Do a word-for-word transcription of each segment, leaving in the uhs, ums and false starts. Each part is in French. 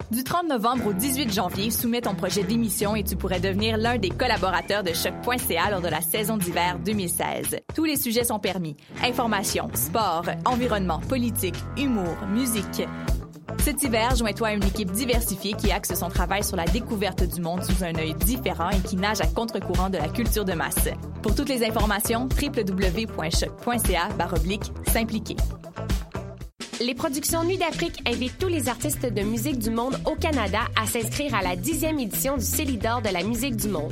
Du trente novembre au dix-huit janvier, soumets ton projet d'émission et tu pourrais devenir l'un des collaborateurs de choc point c a lors de la saison d'hiver deux mille seize. Tous les sujets sont permis. Information, sport, environnement, politique, humour, musique. Cet hiver, joins-toi à une équipe diversifiée qui axe son travail sur la découverte du monde sous un œil différent et qui nage à contre-courant de la culture de masse. Pour toutes les informations, w w w point choc point c a barre oblique s'impliquer. Les productions Nuit d'Afrique invitent tous les artistes de musique du monde au Canada à s'inscrire à la dixième édition du Célidor de la musique du monde.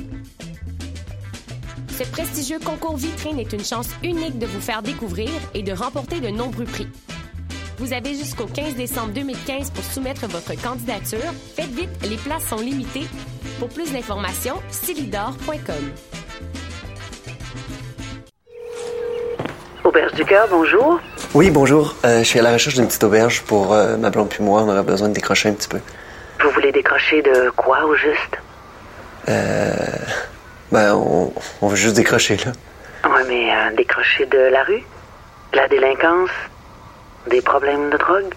Ce prestigieux concours vitrine est une chance unique de vous faire découvrir et de remporter de nombreux prix. Vous avez jusqu'au quinze décembre deux mille quinze pour soumettre votre candidature. Faites vite, les places sont limitées. Pour plus d'informations, célidor point com. Auberge du Cœur, bonjour. Oui, bonjour. Euh, je suis à la recherche d'une petite auberge pour euh, ma blonde puis moi. On aurait besoin de décrocher un petit peu. Vous voulez décrocher de quoi, au juste? Euh... Ben, on, on veut juste décrocher, là. Oui, mais euh, décrocher de la rue? De la délinquance? Des problèmes de drogue?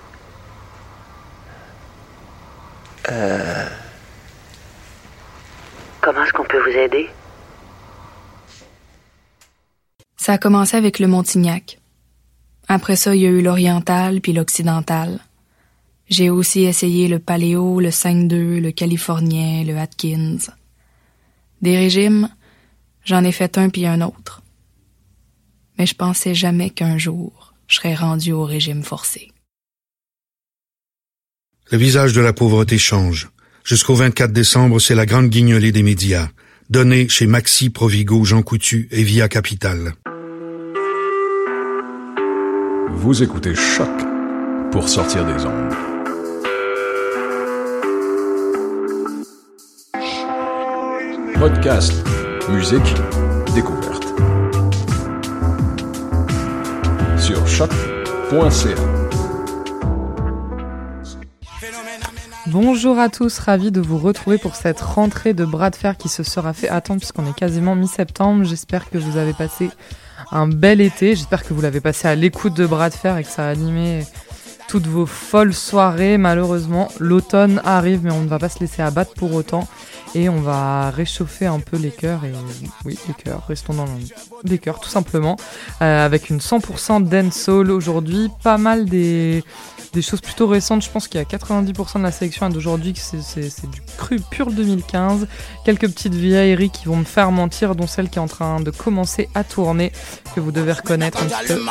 Euh... Comment est-ce qu'on peut vous aider? Ça a commencé avec le Montignac. Après ça, il y a eu l'oriental puis l'occidental. J'ai aussi essayé le paléo, le cinq deux, le californien, le Atkins. Des régimes, j'en ai fait un puis un autre. Mais je pensais jamais qu'un jour, je serais rendu au régime forcé. Le visage de la pauvreté change. Jusqu'au vingt-quatre décembre, c'est la grande guignolée des médias. Donnée chez Maxi, Provigo, Jean Coutu et Via Capital. Vous écoutez Choc pour sortir des ondes. Podcast, musique, découverte. Sur choc point c a. Bonjour à tous, ravi de vous retrouver pour cette rentrée de bras de fer qui se sera fait attendre puisqu'on est quasiment mi-septembre. J'espère que vous avez passé un bel été, j'espère que vous l'avez passé à l'écoute de bras de fer et que ça a animé toutes vos folles soirées. Malheureusement, l'automne arrive mais on ne va pas se laisser abattre pour autant et on va réchauffer un peu les cœurs et oui, les cœurs, restons dans les cœurs tout simplement, euh, avec une cent pour cent dancehall aujourd'hui, pas mal des... Des choses plutôt récentes, je pense qu'il y a quatre-vingt-dix pour cent de la sélection d'aujourd'hui, que c'est, c'est, c'est du cru pur deux mille quinze. Quelques petites vieilleries qui vont me faire mentir, dont celle qui est en train de commencer à tourner, que vous devez reconnaître un petit peu.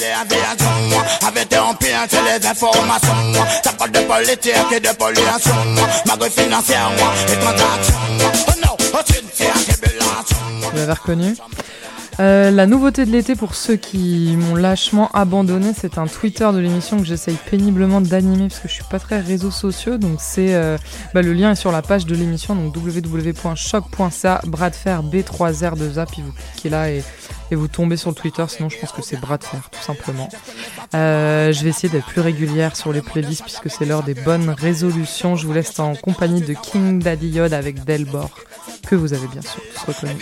Vous l'avez reconnu ? Euh, la nouveauté de l'été pour ceux qui m'ont lâchement abandonné, c'est un Twitter de l'émission que j'essaye péniblement d'animer parce que je suis pas très réseaux sociaux, donc c'est euh, bah, le lien est sur la page de l'émission, donc w w w point choc point c a, bras de fer B trois R deux A, puis vous cliquez là et, et vous tombez sur le Twitter, sinon je pense que c'est bras de fer tout simplement. Euh, je vais essayer d'être plus régulière sur les playlists puisque c'est l'heure des bonnes résolutions. Je vous laisse en compagnie de King Daddy Yod avec Delbor, que vous avez bien sûr tous reconnu.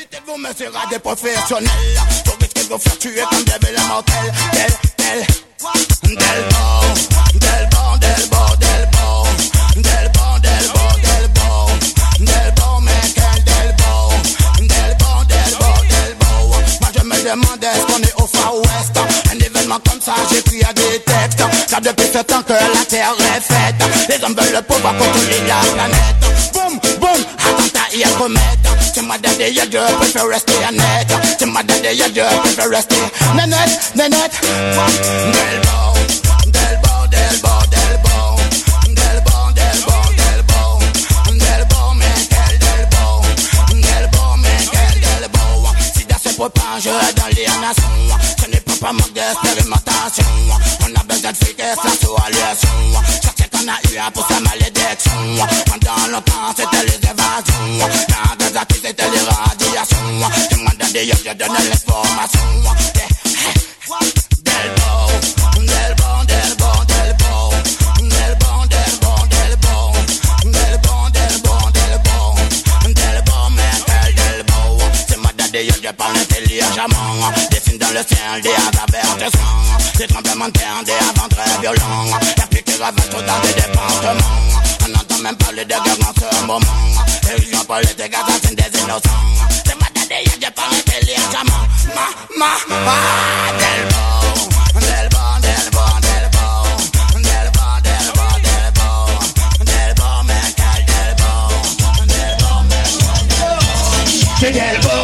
Trop vite qu'ils vont faire tuer comme des belles mortels. Del, del, del bon, del bon, del bon, del bon, del bon, del bon, del bon, del bon, mais quel del bon, del bon, del bon, del bon. Moi je me demande est-ce qu'on est au Far West. Un événement comme ça j'écris à des textes. Ça depuis ce temps que la terre est faite. Les hommes veulent le pouvoir contrôler la planète. Boum, boum, attentat et comète. C'est ma daddy, y'a je préfère rester honnête. C'est ma daddy, y'a je préfère rester nénette, nénette. Del bon, del bon, del bon, del bon, del bon, del bon, del bon, del bon, mais quel del bon, del bon, mais quel del bon. Si dans se propage dans les nations, ce n'est pas pas manque d'expérimentation. On a besoin de friquer sa solution. Chercher qu'on a eu un pour sa malédiction. Pendant longtemps c'était les évasions. Quand des acquis c'était les radiations. Demande à des yeux, je donne l'information. Del bon, del bon, del bon, del bon, del bon, del bon, del bon, del bon, del bon, del bon, del bon, mais quel del bon. C'est ma daddy, je parle intelligemment. Dessine dans le ciel des avertissements. Des tremblements de terre, des avant très violents. La pluie qui ravage tout dans des départements. En entendant même parler de guerre en ce moment. Exemple, les gars assassins des innocents. C'est ma tête et j'ai pas intelligemment. Ma, ma, ma, del bon, del bon, del bon, del bon, del bon, del bon, del bon, del bon, mental, del bon, del bon, mental. C'est del bon.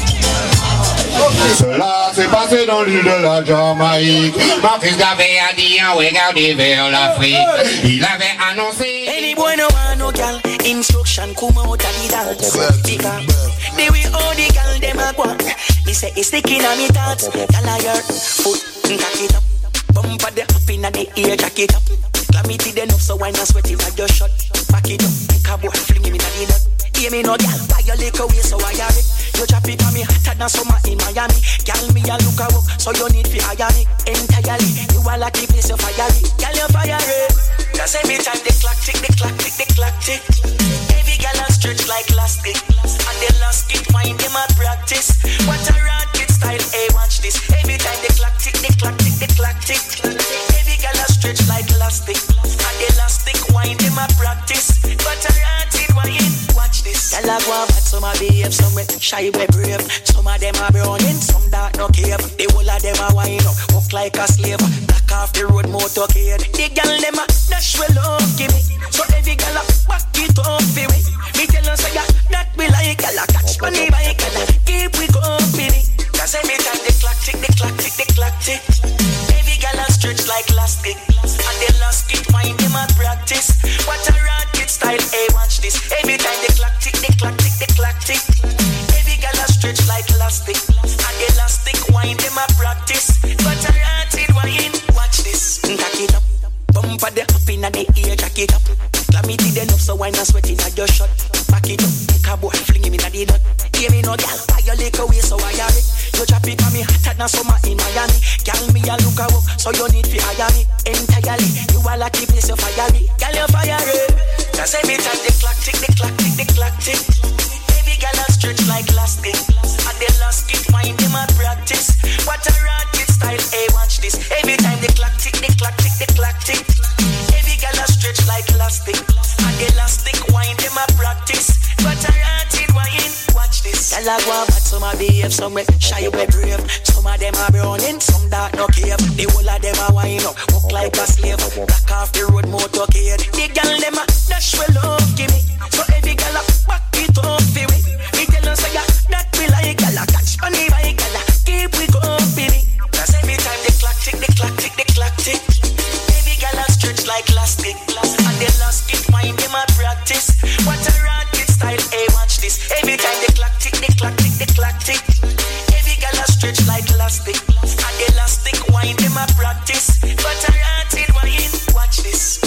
Cela s'est passé dans l'île de la Jamaïque. Mon fils avait a dit en regardez vers l'Afrique. Il avait annoncé. Any bueno mano gal, instruction come out of the dance. Because the way all the gal dem a go. He say it's sticking on me thoughts. Gal a your foot, cock it up. Bumper the up inna the ear, jack it up. Clamity the enough so why not sweat it at your shot. Back it up, cowboy fling him inna the dot. Hear me no gal, buy your liquor away so I have it. You drop it on me hotter than summer in Miami. Gal me a look a walk, so you need to hire me entirely. You are like the place you fire it. Gal you fire it. Cause every time the clock tick, the clock tick, the clock tick. Every gal a stretch like elastic. And the last kid find them at practice. What a rocket style, hey watch this. Every time the clock tick, the clock tick, the clock tick. Every gal a stretch like elastic. And the elastic wind them at practice. What a rocket wind, watch this. Gal a go bad, some a behave, some we shy we brave. Some of them a browning, some dark no cave. The whole of them a wind up, walk like a slave. Black off the road motorcade. The gal them a dash well love give me. So every gal a back it up for me. Me tell her say that we like gal a catch money by gal a keep we company. Cause every time the clock tick, the clock tick, the clock tick. Every gal a stretch like elastic. And the last kid find them at practice. What a rocket style, hey watch this. Every time the clock tick, the clock tick, the clock tick. Every gal a stretch like elastic. And the elastic wind them at practice. What a rocket wind, watch this. Cock it up. Bumper the up inna the ear, jack it up. Clamity the enough so why not sweat it at your shot. Back it up, cowboy fling him inna the dot. Hear me no gal, buy your liquor away so I have it. You drop it on me hotter than summer in Miami. Gal me a look a walk, so you need to hire me entirely. You are like the place you fire me. Gal you fire it. Cause every time the clock tick, the clock tick, the clock tick. Every gal a stretch like elastic. And the last kid find them at practice. What a rocket style, hey watch this. Every time the clock tick, the clock tick, the clock tick. Every gal a stretch like elastic. And the elastic wind them at practice. What a rocket wind, watch this. Gal a go bad, some a behave, some we shy we brave. Some of them a browning, some dark no cave. The whole of them a wind up, walk like a slave. Black off the road motorcade. The gal them a dash well love give me. So every gal a back it up for me. Me tell her say that we like gal a catch money by gal a keep we company. Cause every time the clock tick, the clock tick, the clock tick. Every gal a stretch like elastic. And the last kid find them at practice. What a rocket style, hey watch this. Every time the clock tick, the clock tick, the clock tick. Every gal a stretch like elastic. And the elastic wind them at practice. What a rocket wind, watch this.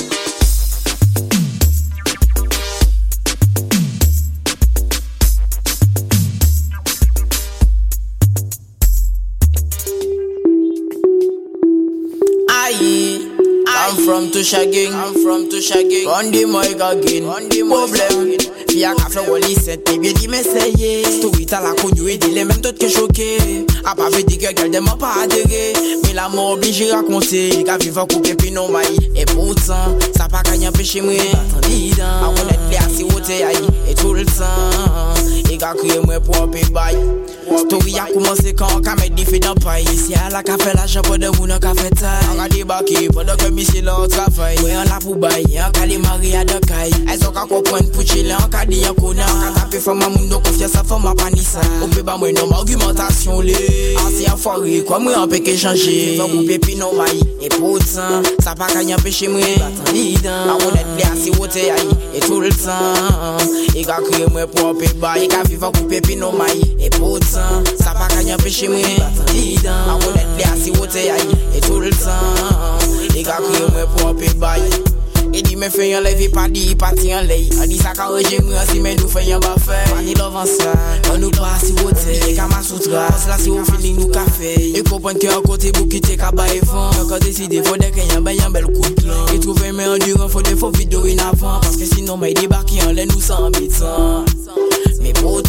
I'm from Tushagging, I'm from Tushagging. On the mic again, on the problem. Fia ka fè woli set, baby di m'essayer. Story ta la konyo et di les mêmes toutes que choqué. A pas fait di que qu'elle dem pas adhéré. Mais l'amour obligé raconter. Il ka vivre couper puis non maï. Et pourtant, ça pas qu'à y empêcher moi. Attendez dans. A connaître les assis au aïe. Et tout le temps. Il ka crier moi pour un peu bail. Story a commencé quand on ka mettre des filles dans paille. Si elle a ka fait l'argent pour de vous n'a ka fait taille. On a débarqué pendant que monsieur là au travail. Ouais on la pour bail. On ka les marier à de caille. Elles ont ka comprendre pour chiller. On ka di yon kona. On ka taper femme à moun non confiance à femme à panissa. On peut pas moi non argumentation les. Ancien foiré quoi moi on peut que changer. Va couper puis non maï. Et pourtant ça pas qu'à y empêcher moi. Attendez dans. A connaître les assis au aïe. Et tout le temps. Il ka crier moi pour un peu bail. Il ka vivre couper puis non maï. Et pourtant ça pas qu'à y empêcher moi. Attendez dans. A connaître les assis au aïe. Et tout le temps. Il ka crier moi pour un peu bail. Et dit me fait un lève pas dit parti en lay. On dit ça quand j'ai moi si mais nous fait un ba fait. Parti l'avant ça. On nous pas si voter. Et Kama Sutra. Là c'est au feeling nous café. Et comprendre que à côté pour quitter Kaba et vent. Quand décider faut des qu'il y a ben un bel coup de plan. Et trouver mais endurant faut des faux vidéos in avant parce que sinon mais débarquer en l'air nous sans habitant. Mais pourtant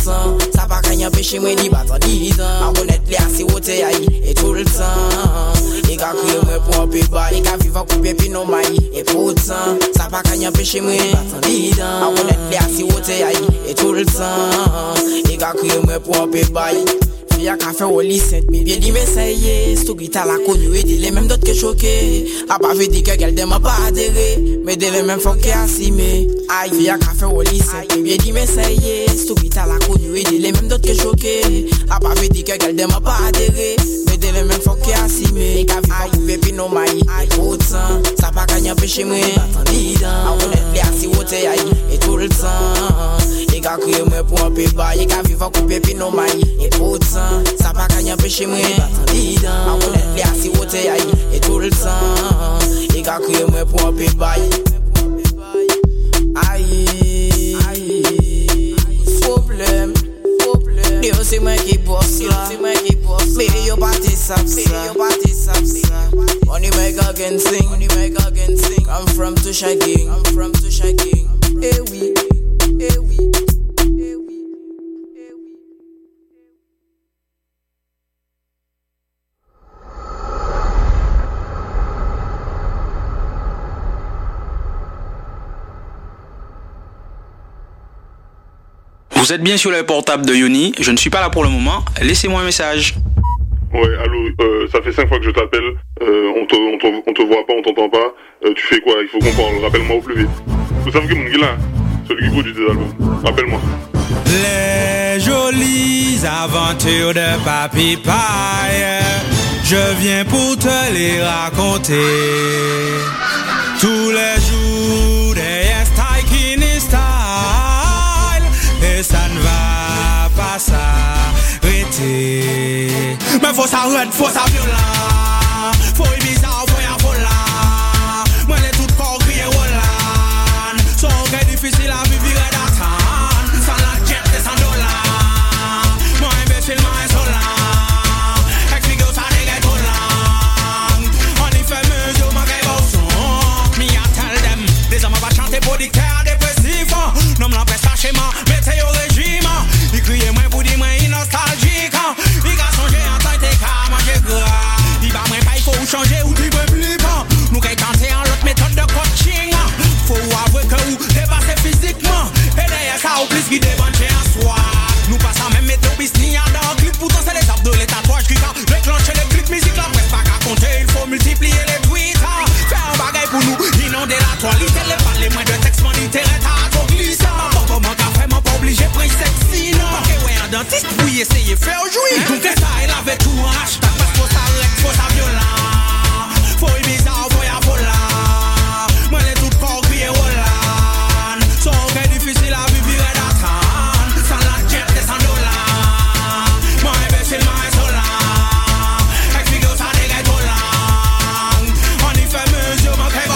sang. Ça pas qu'à y empêcher moi d'y battre en disant. Ma connaître les assez haute et tout le temps. Et qu'à crier moi pour un peu bas. Et qu'à vivre en couper puis non maille. Et pourtant, ça pas qu'à y empêcher moi d'y battre en disant. Ma connaître les assez haute et tout le temps. Et qu'à crier moi pour un peu bas. Y'a qu'à faire au lycée, mais bien dit mais ça y est, c'est tout qui t'a la connu et dit les mêmes d'autres que choqués. A pas vu dire que quelqu'un m'a pas adhéré, mais dit les mêmes faut qu'il assimé. Aïe, y'a qu'à faire au lycée, mais bien dit mais ça y est, c'est tout qui t'a la connu et dit les mêmes d'autres que choqués. A pas vu dire que quelqu'un m'a pas adhéré, mais dit les mêmes faut qu'il assimé. Et qu'à vivre et puis non maille, pourtant, ça pas qu'à y empêcher moi d'entendre dedans. A connaître les assis haute et tout le temps. Et qu'à crier moi pour un peu bas, et qu'à vivre couper puis non maille, et pourtant. Ça pas qu'à y empêcher moi d'entendre dedans. A connaître les assis haute et tout le temps. Et qu'à crier moi pour un peu bas. Aïe, aïe, problème, problème. Yo c'est moi qui bosse là, c'est moi qui bosse. Mais yo parti ça, mais yo parti ça, ça. Only make again sing, only make again sing. I'm from Tusha King, I'm from Tusha King. Eh oui, eh oui. Vous êtes bien sur le portable de Yoni, je ne suis pas là pour le moment, laissez-moi un message. Ouais, allô, euh, ça fait cinq fois que je t'appelle, euh, on, te, on, te, on te voit pas, on t'entend pas, euh, tu fais quoi? Il faut qu'on parle, rappelle-moi au plus vite. Vous savez que mon gars, celui qui produit des albums, rappelle-moi. Les jolies aventures de Papy Paille, je viens pour te les raconter. Tous les jours, des style qui style. Et ça ne va pas s'arrêter. Mais faut s'arrêter, faut s'arrêter. Faut y bizarre, faut y avoir. Moi les tout corps crier Roland. So que difficile à vivre d'attendre. Sans la jet et sans dollar. Moi imbécile, moi insolent. Explique où ça n'est trop long. On y fait mesure, moi qu'est bon son. Me I tell them, des hommes va chanter pour dictaire dépressif. Non me l'empêche pas chez moi. Au régime, il criait moins pour dire moins nostalgique. Il a changé en temps t'es qu'à manger gras. Il va moins pas, il faut changer ou tu veux plus. Nous qu'à tenter en l'autre méthode de coaching. Faut avouer que vous dépassez physiquement. Et derrière ça, au plus qui débranche en soi. Nous passons même météo business dans le clip. Pourtant c'est les abdos, les tatouages qui quand déclencher les clips musique là, presque pas qu'à compter. Il faut multiplier les tweets. Faire un bagage pour nous, inonder la toile. Les pas les moins de texte, mon intérêt à trop glissant. Comment qu'a fait, m'en pas obligé, pris sexy, non. Ok, ouais, un dentiste, oui, essayer, faire jouir. Donc, ça, il avait tout en hashtag. Parce qu'il faut ça rec, faut ça violent. Faut y bizarre, faut y avoir. Moi, les tout corps crier Roland. So, ok, difficile à vivre et d'attendre. Sans la jet et sans dollar. Moi, imbécile, moi, insolent. Explique où ça dégaine trop long. On y fait mesure, mon qu'est bon.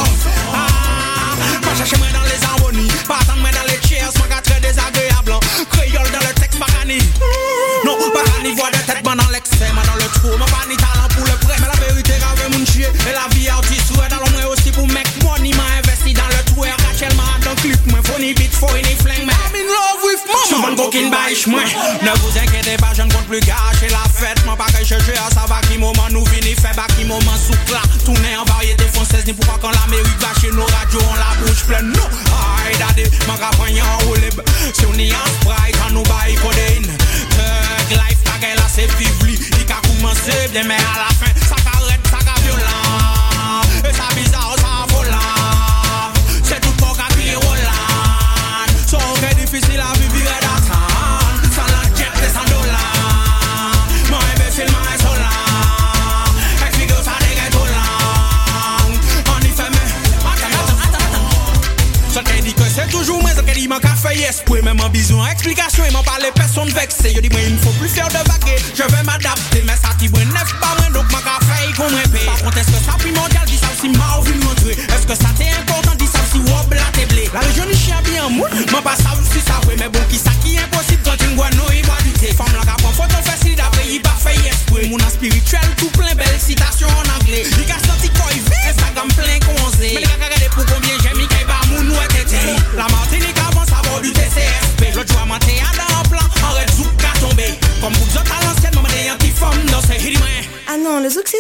Ah, pas chercher moi dans les harmonies. Pas attendre moi dans les cheers, moi qu'à très désagréable. Créole dans le texte, pas qu'à ni. Non, pas qu'à ni voix de tête, moi dans l'excès, moi dans le trou. Moi pas ni talent pour le prêt. Mais la vérité, grave mon chier. Et la vie artiste, ouais, dans le moins aussi pour make money. M'a investi dans le trou. Et actuellement, dans le clip, moi, faut ni beat, faut ni flingue. Mais I'm in love with mama. Souvent, coquine baïche, moi. Ne vous inquiétez pas, je ne compte plus gâcher la fête. Moi, pas que je cherche à savoir qui moment nous vini fait, pas qui moment sous plat. Tourner en variété française, ni pourquoi quand l'Amérique va chez nos radios, on la bouche pleine. Non, aïe, daddy, ma campagne en roule. Si on y a un sprite, on nous baille codéine. Thug life, ta gueule, c'est vivli. Il a commencé bien, mais à la fin, ça carrette, ça ca violent. Et ça bizarre, ça volant. C'est tout pour qu'à crier Roland. So, ok, difficile à vivre et d'attendre. Sans la jet et sans dollar. Moi, imbécile, moi, insolent. Explique où ça dégaine trop long. On y fait, mais attends, attends, attends, attends. Ça qu'elle dit que c'est toujours moi, ça qu'elle dit, mon café, yes, pour même en besoin explication, et m'en parler personne vexé. Je dis, moi, il ne faut plus faire de vaguer. Je vais m'adapter, mais ça t'y brûle neuf pas moins, donc mon café, il qu'on me paye. Par contre, est-ce que ça primordial, dis ça aussi, m'a envie de montrer. Est-ce que ça t'est important, dis ça aussi, wob, la t'es blé. La région du chien bien mou, m'en pas ça aussi, ça ouais, mais bon, qui ça qui est impossible quand une guano, il va du thé. Femme la capon, faut t'en facile d'après, il va faire esprit. Mon spirituel, tout plein, belle citation en anglais. Il a senti quoi, il vit, Instagram plein conseil. Mais les gars, regardez pour combien j'aime, il va moun ou et tété. La Martinique avance à bord du T C S P. L'autre jour, monté à dans le plan, en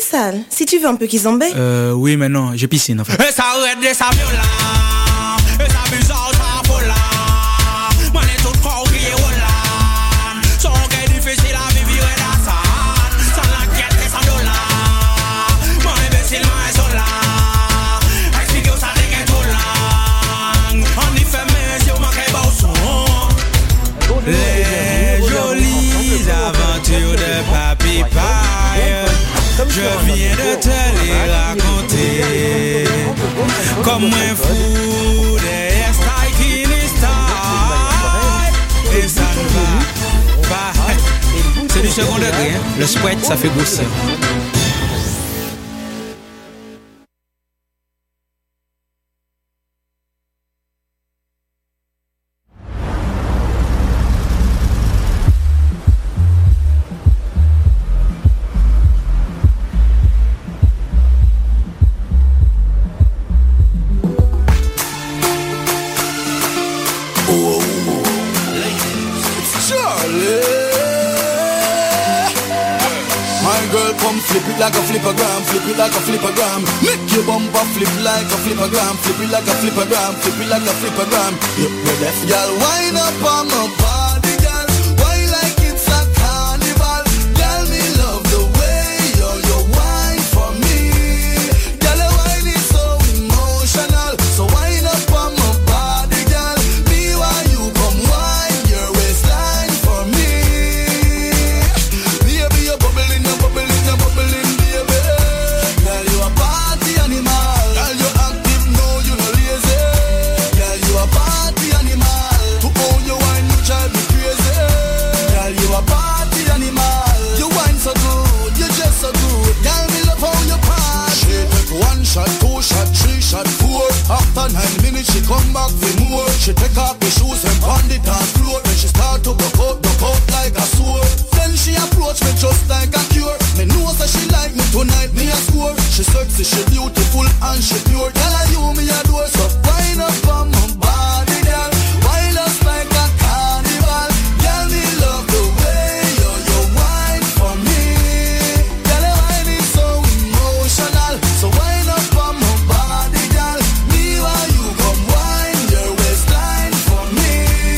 sale. Si tu veux un peu qu'ils embêtent. Euh, oui, mais non, j'ai piscine en fait. Et ça arrête de ça violent. Et ça bizarre, ça volant. Moi, les tout corps crier Roland. Son gars difficile à vivre et la salle. Sans la quête et sans dollar. Moi, imbécile, moi, sont là. Expliquez où ça n'est qu'un tout lang. On y fait mes yeux, manquez beau son. Les jolies aventures de Papy Paille. Je viens de te les raconter. Comme un fou des styles qui n'y style. Et ça ne va pas. C'est du second degré, hein. Le sweat, ça fait grossir. Flip it like a flippergram, flip it like a flippergram. Make your bumper flip like a flippergram, flip it like a flippergram, flip it like a flippergram. You know that, girl, wind up on my body, girl. Why like it's a carnival? Girl, me love the way you you wine for me. Girl, your wine is so emotional, so wind up on my body, girl. Me why you come wine your waistline for me. Baby, you're bubbling, you're bubbling. Bubbling, baby. Girl, you a party animal. Girl, you active, no, you no lazy. Girl, you a party animal. To own your wine, you drive me crazy. Girl, you a party animal. You wine so good, you just so good. Girl, me love how you party. She take one shot, two shot, three shot, four. After nine minutes, she come back for more. She take off the shoes and pound it on floor. Then she start to go out, go out like a sword. Then she approach me just like a cure. Me know that she like me tonight, me a score. She sexy, she beautiful and she pure. Girl, I you me adore. So wind up on my body, girl. Wind us like a carnival. Girl, me love the way you you wine for me. Girl, your wine is so emotional. So wind up on my body, girl. Me while you come wine your waistline for me.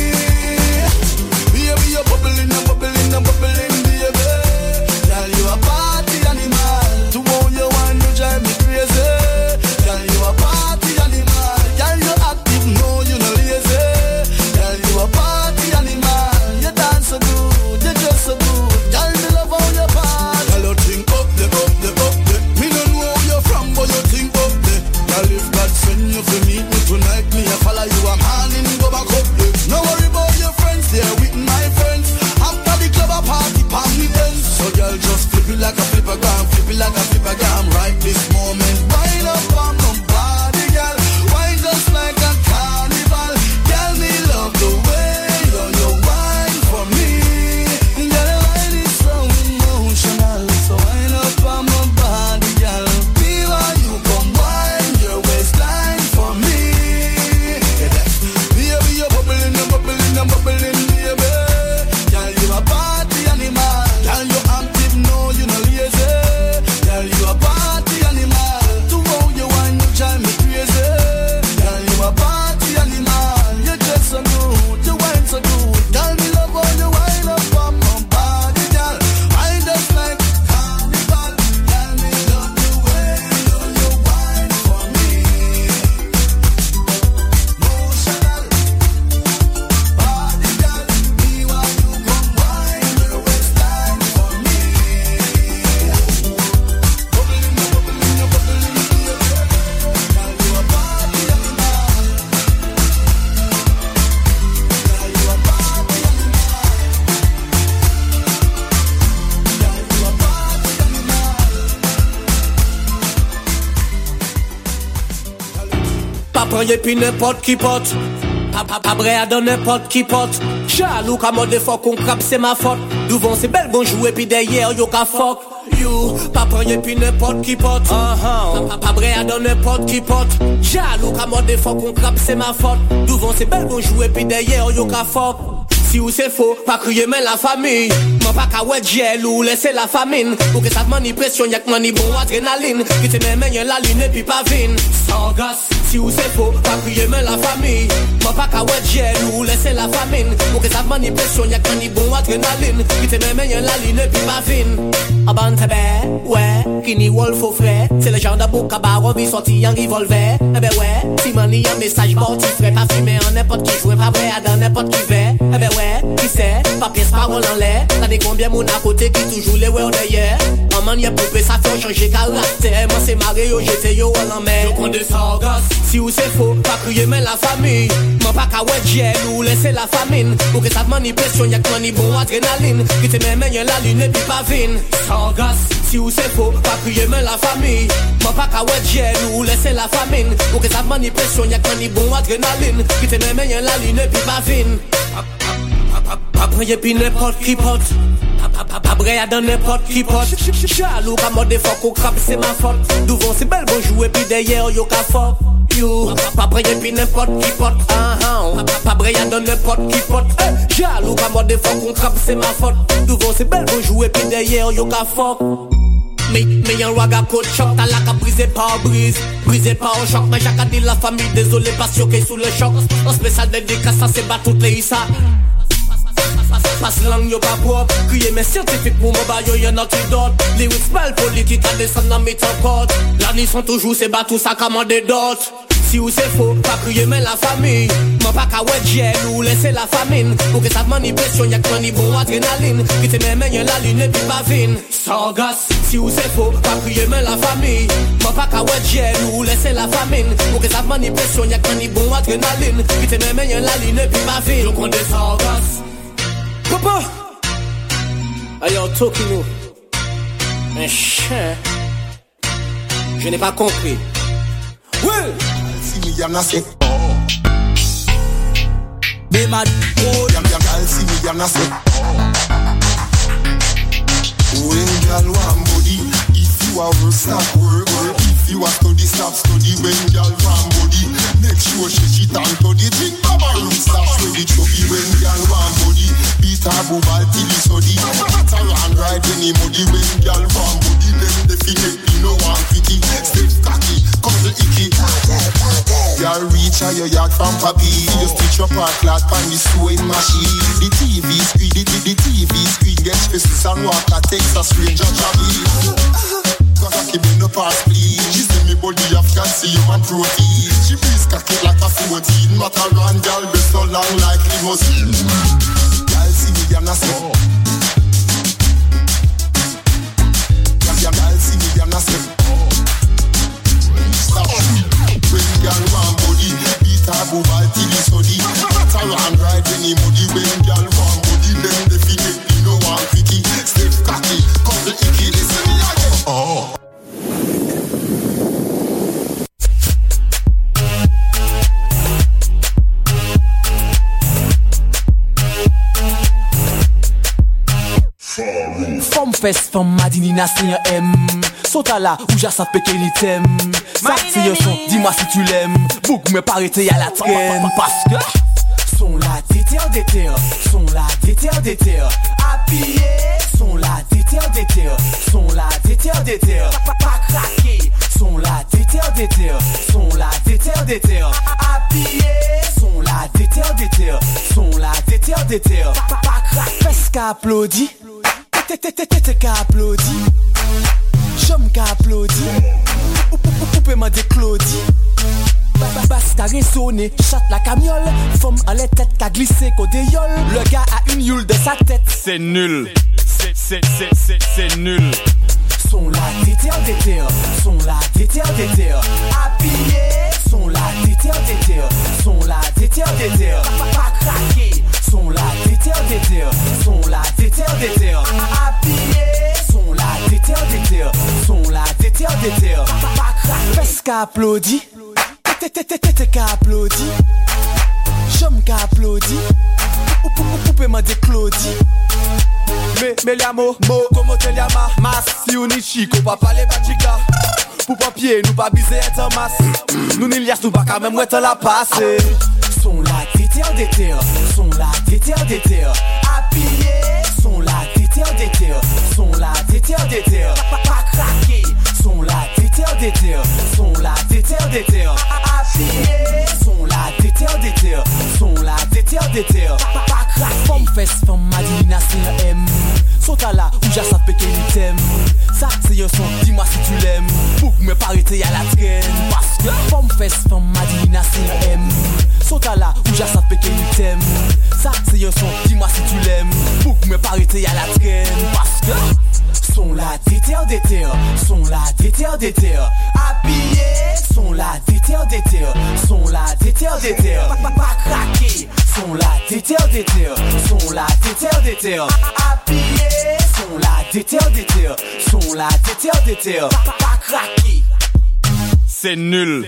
Baby, you're bubbling and bubbling and bubbling, baby. Girl, you a party animal. To own your wine, you drive me crazy. Girl, you a party animal. Girl, you active, no, you no lazy. Girl, you a party animal. You dance so good, you dress so good. Girl, me love how you party. Girl, you think up there, up there, up there. Me don't know where you're from, but you think up there. Girl, if God send you to meet me tonight, me a follow you, I'm handing go back up there. No worry about your friends, they're with my friends. After the club, a party, palm me ends. So girl, just flip it like a flippergram, flip it like a flippergram. Right this moment, wind up on my body, girl. Wind just like a carnival. Girl, me love the way you you wine for me. Girl, your wine is so emotional. So wind up on my body, girl. Me while you come wine your waistline for me. Baby, you're bubbling and bubbling and bubbling, baby. Girl, you a party animal. Girl, you active, no, you no lazy. Girl, you a party animal. To own your wine, you drive me crazy. Girl, you a party animal. You dress so good, you wine so good. Girl, me love how you wine up on my body, girl. Wine just like carnival. Girl, me love the way you you wine for me. Emotional body, girl. Me while you come wine your waistline for me. Bubbling, bubbling, bubbling, baby. Girl, you a party animal. Girl, you a party animal. Girl, you a party animal. Pas prendre puis n'importe qui pote. Pas pas bré à dans n'importe qui pote. Jaloux qu'à mode de fuck on crappe c'est ma faute. Devant c'est belle bon jouer puis derrière yo ka fuck. You, pas prendre puis n'importe qui pote. Pas pas bré à dans n'importe qui pote. Jaloux qu'à mode de fuck on crappe c'est ma faute. Devant c'est belle bon jouer puis derrière yo ka fuck. si ou c'est faux, pas crier mais la famille. M'en pas qu'à ouais gel ou laisser la famine. Ou que ça te manie pression, y'a que manie bon adrénaline. Qui te met main la lune et puis pas vine. Sans gosse, si ou c'est faux, pas crier mais la famille. M'en pas qu'à ouais gel ou laisser la famine. Ou que ça te manie pression, y'a que manie bon adrénaline. Qui te met main la lune et puis pas vine. Aban tebe, ouais, qui ni wolf au frais. C'est le genre de beau cabaret, on vit sorti en revolver. Eh ben ouais, si manie un message bon, tu ferais pas filmer en n'importe qui jouer, pas vrai à dans n'importe qui fait. Eh ben ouais, qui sait, pas pièce parole en l'air. T'as des combien mon à côté qui toujours les ouais derrière. En man y'a poupée, ça fait changer caractère. Moi c'est maré, yo j'étais yo en mer. Yo compte de sargas, si ou c'est faux, pas crier mais la famille. M'en pas qu'à ouais gel ou laisser la famine. Ou que ça te manie pression, y'a que manie bon adrénaline. Qui te met main la lune et puis pas vine. Sargas, si ou c'est faux, pas crier mais la famille. M'en pas qu'à ouais gel ou laisser la famine. Ou que ça te manie pression, y'a que manie bon adrénaline. Qui te met main la lune et puis pas vine. Pas briller puis n'importe qui pote. Pas briller dans n'importe qui pote. Jaloux comme mode fort qu'au crap c'est ma faute. Devant c'est belle bon jouer puis derrière yo ka fort. Yo, pas briller puis n'importe qui pote. Ah ah, pas briller dans n'importe qui pote. Jaloux comme mode fort qu'au crap c'est ma faute. Devant c'est belle bon jouer puis derrière yo ka fort. Mais, mais y'a un waga code choc, t'as la ka brisé par brise, brisé par un choc. Mais j'ai dit la famille, désolé, pas choqué sous le choc. En spécial dédicace, ça c'est battre toutes les issa. Passe langue yo pas propre, crier mais scientifique pour mon bail yo y'en a qui d'autres. Les whips spell politique à descendre dans mes temps code. L'année sont toujours c'est battre tout ça commander d'autres. Si ou c'est faux, pas crier mais la famille. M'en pas qu'à ouais gel ou laisser la famine. Ou que ça te manie pression, y'a que manie bon adrénaline. Qui te met main la lune et puis pas vine. Sans gosse, si ou c'est faux, pas crier mais la famille. M'en pas qu'à ouais gel ou laisser la famine. Ou que ça te manie pression, y'a que manie bon adrénaline. Qui te met main la lune et puis pas vine. Je compte des sans gosse. Papa! Are you talking to? Un chien. Je n'ai pas compris. Oui! See me, I'm not sick. Be mad. Oh, yam yam, girl, see me, I'm not sick. When girl want body, if you are work, stop work. If you are study, stop study. When girl want body, make sure she cheat and study. Think about room, stop study, chubby. When girl want body, beat her bubble till he study. Not around right any muddy. When girl want body, then definitely no one pity. Stiff cocky, couple icky. Y'all reach out your yard from papi. You stitch up our cloth pan the sewing machine. The T V screen, the, the, the T V screen gets faces and water takes a stranger jabby. Cause I keep in the past please. She say me body have calcium and protein. She please cock it like a fourteen. Matter run girl be so long like limousine. Y'all see me I'm not sick. Y'all see me I'm not sick. Stop. When girl want body, beat her bubble till he study. Not around right any muddy. When girl want body, then definitely no one picky. Stiff cocky, couple icky. Listen me again. Oh. Femme fesse, femme madini nassin M. Sauta là où j'ai sa pété l'item. Ça c'est yo son, dis-moi si tu l'aimes. Bouk me paraît à la traîne. Parce que sont là déter déter, sont là déter déter. Appuyé, sont là déter déter, sont là déter déter. Pas craquer, sont là déter déter, sont là déter déter. Appuyé, sont là déter déter, sont là déter déter. Pas craquer, fesse qu'applaudit. T'es qu'applaudit. J'aime qu'applaudit. Poupée m'a dit Claudie. Basse qu'a résonné, chatte la camiole. Femme en les têtes qu'a glissé côté yole. Le gars a une youle de sa tête. C'est nul. C'est, c'est, c'est, c'est, c'est nul. Sont là déter déter, sont là déter déter. Appuyé, sont là déter déter, sont là déter déter. Pas craquer, sont là déter déter, sont là déter déter. Appuyé, sont là déter déter, sont là déter déter. Pas craquer, fesse qu'applaudit. T'es qu'applaudit. J'aime qu'applaudit. Poupée m'a dit Claudie. Me, me liamo, mo, como te llama. Mas, si ou ni chico, pa pale ba chica. Pou papier, nous pas biser être en masse. Nous ni lias, nous pas quand même ouette la passe. Sont là déter déterre, déterre. Son la déterre, déterre. Appuyé, son la déterre, déterre. Son la déterre, déterre. Pas craqué, son la déterre, déterre. Son la déterre, déterre. Appuyé, son la déterre, déterre. Son la déterre, déterre. Pas craqué. Femme fesse, femme madina, c'est un M. Sota là, où j'ai sapé qu'elle t'aime. Ça, c'est un son, dis-moi si tu l'aimes. Pour me pariter à la traîne. Parce que femme fesse, femme madina, c'est un M. Sota là, où j'ai sapé qu'elle t'aime. Ça, c'est un son, dis-moi si tu l'aimes. Pour me pariter à la traîne. Parce que son la déterre, déterre. Son la déterre, déterre. Habillé, son la déterre, déterre. Son la déterre, déterre. Pas, pas, pas craqué. Son la déterre, déterre. Son la déterre, déterre. Habillé, son la déterre, déterre. Son la déterre, déterre. Pas, pas, pas craqué. C'est nul.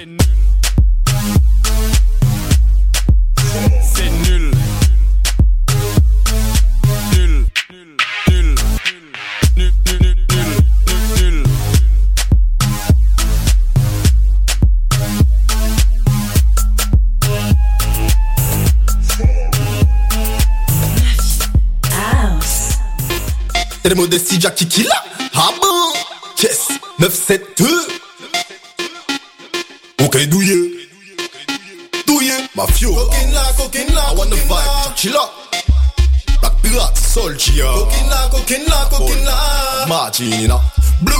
C'est nul. Nul. Nul. Nul. Nul. Nul. Nul. Nul. C'est le modestie Jackie qui l'a. Ah bon? Yes. neuf sept deux. Ok, douillé. Douillé. Mafio. Coquine là, coquine là. I wanna vibe. Jackie là. Black Pirate. Soldier. Coquine là, coquine là, coquine là. Martina. Blue.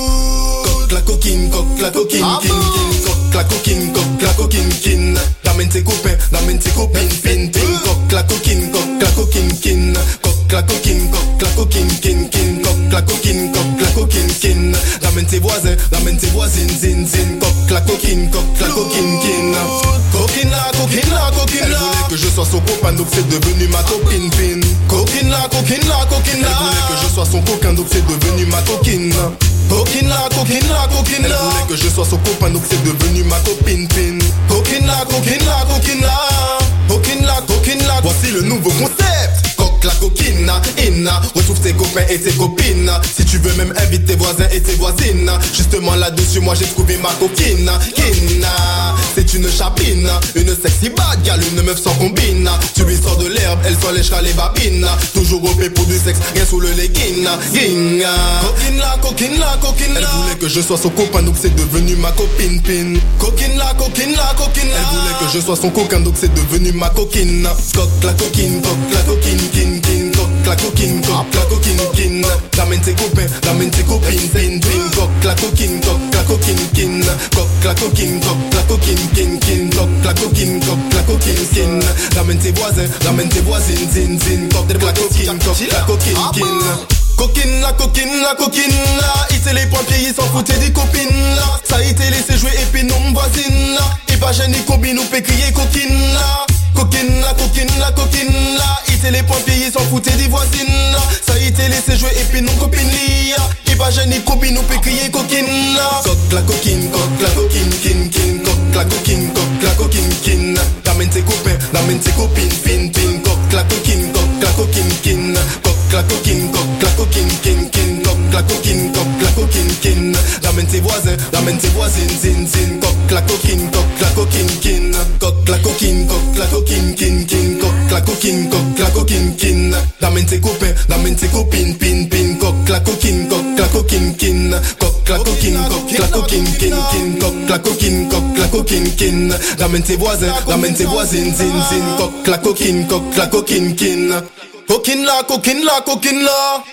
Coque la coquine, coque la coquine, kin, kin. Coque la coquine, coque la coquine, kin. Ramène tes copains, ramène tes copines, pin, pin. Coque la coquine, coque la coquine, kin. Coque la coquine, coque la coquine, kin, kin. Coque la coquine, coque la coquine, kin. Ramène tes voisins, ramène tes voisines, zin, zin. Coque la coquine, coque la coquine, kin. Coquine là, coquine là, coquine là. Elle voulait que je sois son copain, donc c'est devenu ma copine, pin. Coquine là, coquine là, coquine là. Elle voulait que je sois son coquin, donc c'est devenu ma coquine. Coquine là, coquine là, coquine là. Elle voulait que je sois son copain, donc c'est devenu ma copine, pin. Coquine là, coquine là, coquine là. Coquine là, coquine là. Voici le nouveau concept. Coque la coquine, inna. Retrouve tes copains et tes copines. Si tu veux même invite tes voisins et tes voisines. Justement là-dessus, moi j'ai trouvé ma coquine. Kina, c'est une chapine. Une sexy bad gal, une meuf sans combine. Tu lui sors de l'herbe, elle s'en lèchera les babines. Toujours au pour du sexe, rien sous le legging. Ginga. Coquine là, coquine là, coquine là. Elle voulait que je sois son copain, donc c'est devenu ma copine, pin. Coquine là, coquine là, coquine là. Elle voulait que je sois son coquin, donc c'est devenu ma coquine. Coque la coquine, coque la coquine, kin, kin. Coque la coquine, coque la coquine, kin. Ramène tes copains, ramène tes copines, pin, pin. Coque la coquine, coque la coquine, kin. Coque la coquine, coque la coquine, kin, kin. Coque la coquine, coque la coquine, kin. Ramène tes voisins, ramène tes voisines, zin, zin. Coque la coquine, coque la coquine, kin. Coquine la coquine la coquine là. Il s'est les pompiers, ils s'en foutaient des copines là. Ça a été laissé jouer et puis non voisine là. Et pas gêné combine ou peut crier coquine là. Coquine la coquine la coquine là. Il s'est les pompiers, ils s'en foutaient des voisines là. Ça a été laissé jouer et puis non copine là. Et pas gêné combine ou peut crier coquine là. Coque la coquine, coque la coquine, kin kin. Coque la coquine, coque la coquine, kin. Ramène tes copains, ramène tes copines, pin pin. Coque la coquine, coque la coquine, kin. Coque la coquine, coque la coquine, kin kin. Coque la coquine, coque la coquine, kin. Ramène tes voisins, ramène tes voisines, zin zin. Coque la coquine, coque la coquine, kin. Coque la coquine, coque la coquine, kin kin. Coque la coquine, coque la coquine, kin. Ramène tes copains, ramène tes copines, pin pin. Coque la coquine, coque la coquine, kin. Coque la coquine, coque la coquine, kin kin. Coque la coquine, coque la coquine, kin. Ramène tes voisins, ramène tes voisines, zin zin. Coque la coquine, coque la coquine, kin. Coquine là, coquine là, coquine là.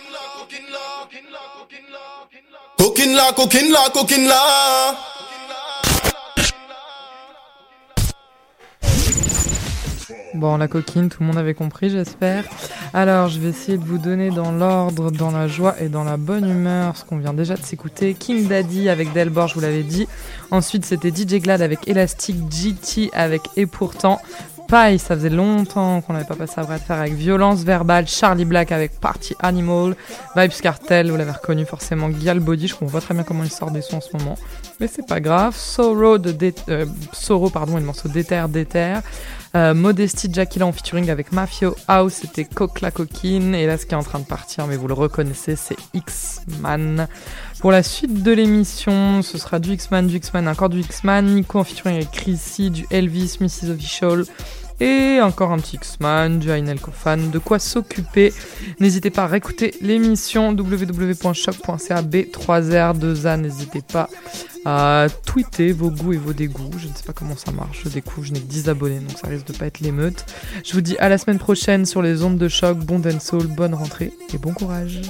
Coquine là, coquine là, coquine là. Bon, la coquine, tout le monde avait compris, j'espère. Alors, je vais essayer de vous donner dans l'ordre, dans la joie et dans la bonne humeur ce qu'on vient déjà de s'écouter. King Daddy avec Delbor, je vous l'avais dit. Ensuite, c'était D J Glad avec Elastic, G T avec Et Pourtant. Paille, ça faisait longtemps qu'on n'avait pas passé à bras de fer avec Violence Verbale, Charlie Black avec Party Animal, Vibes Cartel, vous l'avez reconnu forcément, Gal Body, je comprends pas très bien comment il sort des sons en ce moment, mais c'est pas grave. Sorrow, de Dé- euh, Sorrow pardon, et le morceau Déter, Déter. Euh, Modesty Jackie en featuring avec Mafio House, c'était Coque la coquine, et là ce qui est en train de partir, mais vous le reconnaissez, c'est X-Man. Pour la suite de l'émission, ce sera du X-Man, du X-Man, encore du X-Man, Nico en featuring avec Chrissy, du Elvis, missus Official, Et encore un petit X-Man, du Ainel Kofan, de quoi s'occuper. N'hésitez pas à réécouter l'émission w w w point choc point c a b trois r deux a. N'hésitez pas à tweeter vos goûts et vos dégoûts. Je ne sais pas comment ça marche, je découvre, je n'ai que dix abonnés, donc ça risque de pas être l'émeute. Je vous dis à la semaine prochaine sur les ondes de choc. Bon dancehall, bonne rentrée et bon courage.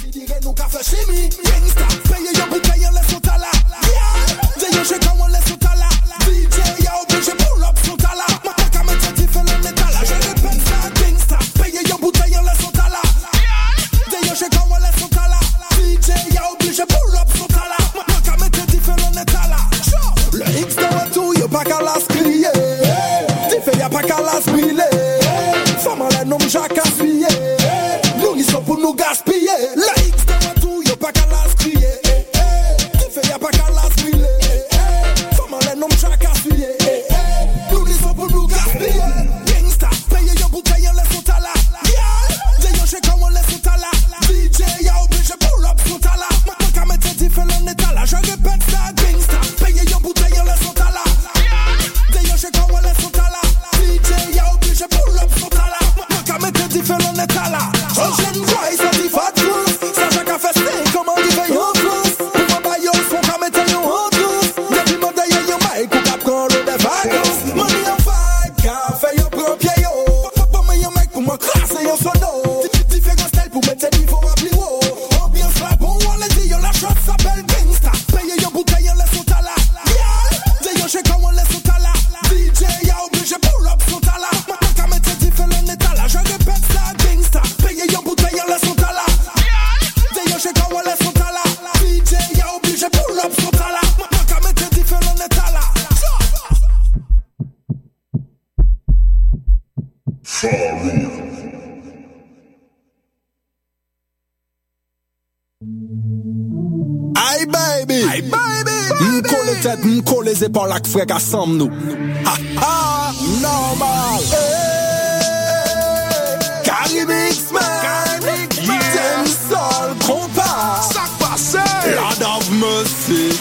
Le X dans tout, y'a pas qu'à la scrier. T'y fais y'a pas qu'à la spiller. Femme en l'air, non, Jacques à filler. Nous n'y sommes pour nous gaspiller. Le X dans tout, y'a pas qu'à la scrier. T'y fais y'a pas qu'à la spiller. Femme en l'air, non, Jacques à filler. Nous n'y sommes pour nous gaspiller. Gangsta, paye y'a bouteille, y'a laisse son tala. D'ailleurs, j'ai quand on laisse son tala. D J, y'a obligé pour l'op son tala. Maintenant qu'à mettre différents états là, je répète ça. Gangsta, paye y'a bouteille, y'a laisse son tala. D'ailleurs, j'ai quand on laisse son tala. D J, y'a obligé pour l'op son tala. Maintenant qu'à mettre différents états là. Oh, jeune boy, ça dit fat plus. Ça, j'ai qu'à fester, comment il veille en plus. Pour moi, bah, y'a son qu'à mettre y'a en plus. Depuis mon d'ailleurs, y'a Mike, ou qu'à prendre des vacances. Money en vibe, qu'à fait y'a propre yo. Papa, mais y'a Mike pour moi, classer y'a son nom. Différents styles pour mettre des niveaux à plus haut. Ambiance là, bon, on l'a dit, y'a la shot s'appelle Gangsta. Paye y'a bouteille, y'a laisse son tala. D'ailleurs, j'ai quand on laisse son tala. D J, y'a obligé pour l'op son tala. Maintenant qu'à mettre différents états là, je répète ça. Gangsta, paye y'a bouteille, y'a laisse son tala. D'ailleurs, j'ai quand on laisse son tala. D J, y'a obligé pour l'op son tala. Maintenant qu'à mettre différents états là. Aïe baby, aïe baby, m'colle tête, m'colle les épaules avec frère ensemble nous. Ha ha, normal. Caribbean X-Men, Dem Sol, compas, sac passé, Lord of Mercy.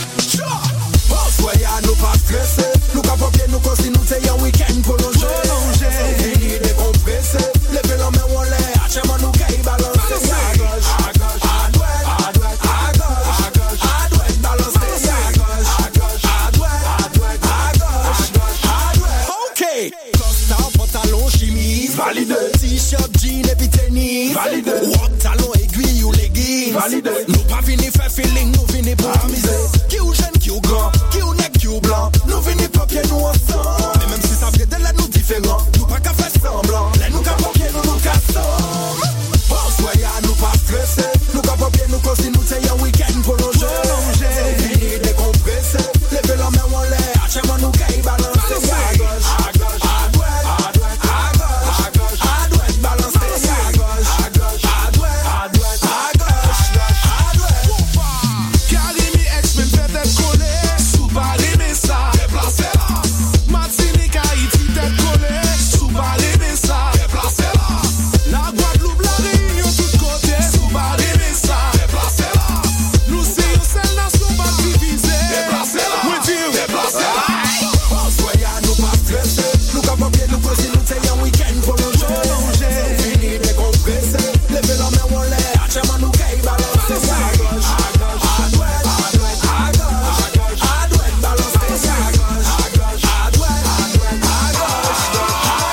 Soyez à nous pas stressés, nous qu'à papier nous consigne nous c'est un week-end prolongé. Fini décompressé, levez la main en l'air, achètement nous caille balancer. À gauche, à gauche, à droite, à droite, à gauche, à gauche, à droite, balancer. À gauche, à gauche, à droite, à droite, à gauche, à gauche, à droite. Ok, costard, pantalon, chemise, valide. T-shirt, jean et puis tennis, valide. Robe, talon, aiguille ou leggings, valide. Nous pas venir faire feeling, nous venir pour amuser. Qui ou jeune, qui ou grand, qui ou nègre, qui ou blanc, nous venir papier nous ensemble. Mais même si ça vient de là nous différents, nous pas qu'à faire semblant. Là nous qu'à papier nous nous cassons. Bon soyez à nous pas stressés, nous qu'à papier nous consigne nous c'est un week-end prolongé. Fini décompressé, levez la main en l'air, achètement nous caille balancer. À gauche, à gauche, à droite, à droite, à gauche, à gauche, à droite, balancer. À gauche, à gauche, à droite, à droite, à gauche, à droite. Carimi X-Men fait être collé. Sous Paris, mais ça, déplacez là. Martinique, Haïti, tête collée. Sous Paris, mais ça, déplacez là. La Guadeloupe, la Réunion, tout côté. Sous Paris, mais ça, déplacez là. Nous, c'est une seule nation pas divisée. Déplacez là. Oui, Dieu, déplacez là. Soyez à nous pas stressés, nous qu'à papier nous consigne nous c'est un week-end prolongé. Fini décompressé, levez la main en l'air, achètement nous caille balancer. À gauche, à gauche, à droite, à droite, à gauche, à gauche, à droite, balancer. À gauche, à gauche, à droite, à droite, à gauche, à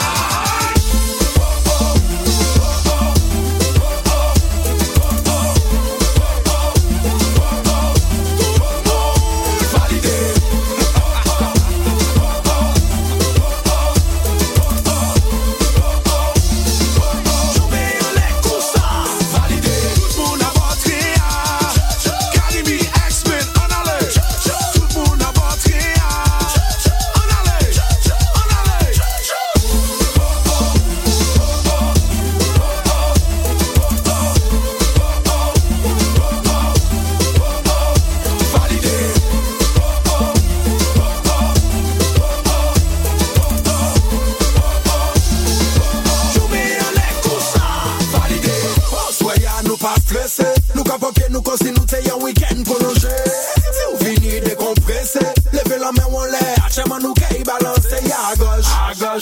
soyez à nous pas stressés, nous qu'à papier nous consigne nous c'est un week-end prolongé. Si vous finissez décompressé, levez la main en l'air, achètement nous caille balancer. À gauche, à gauche,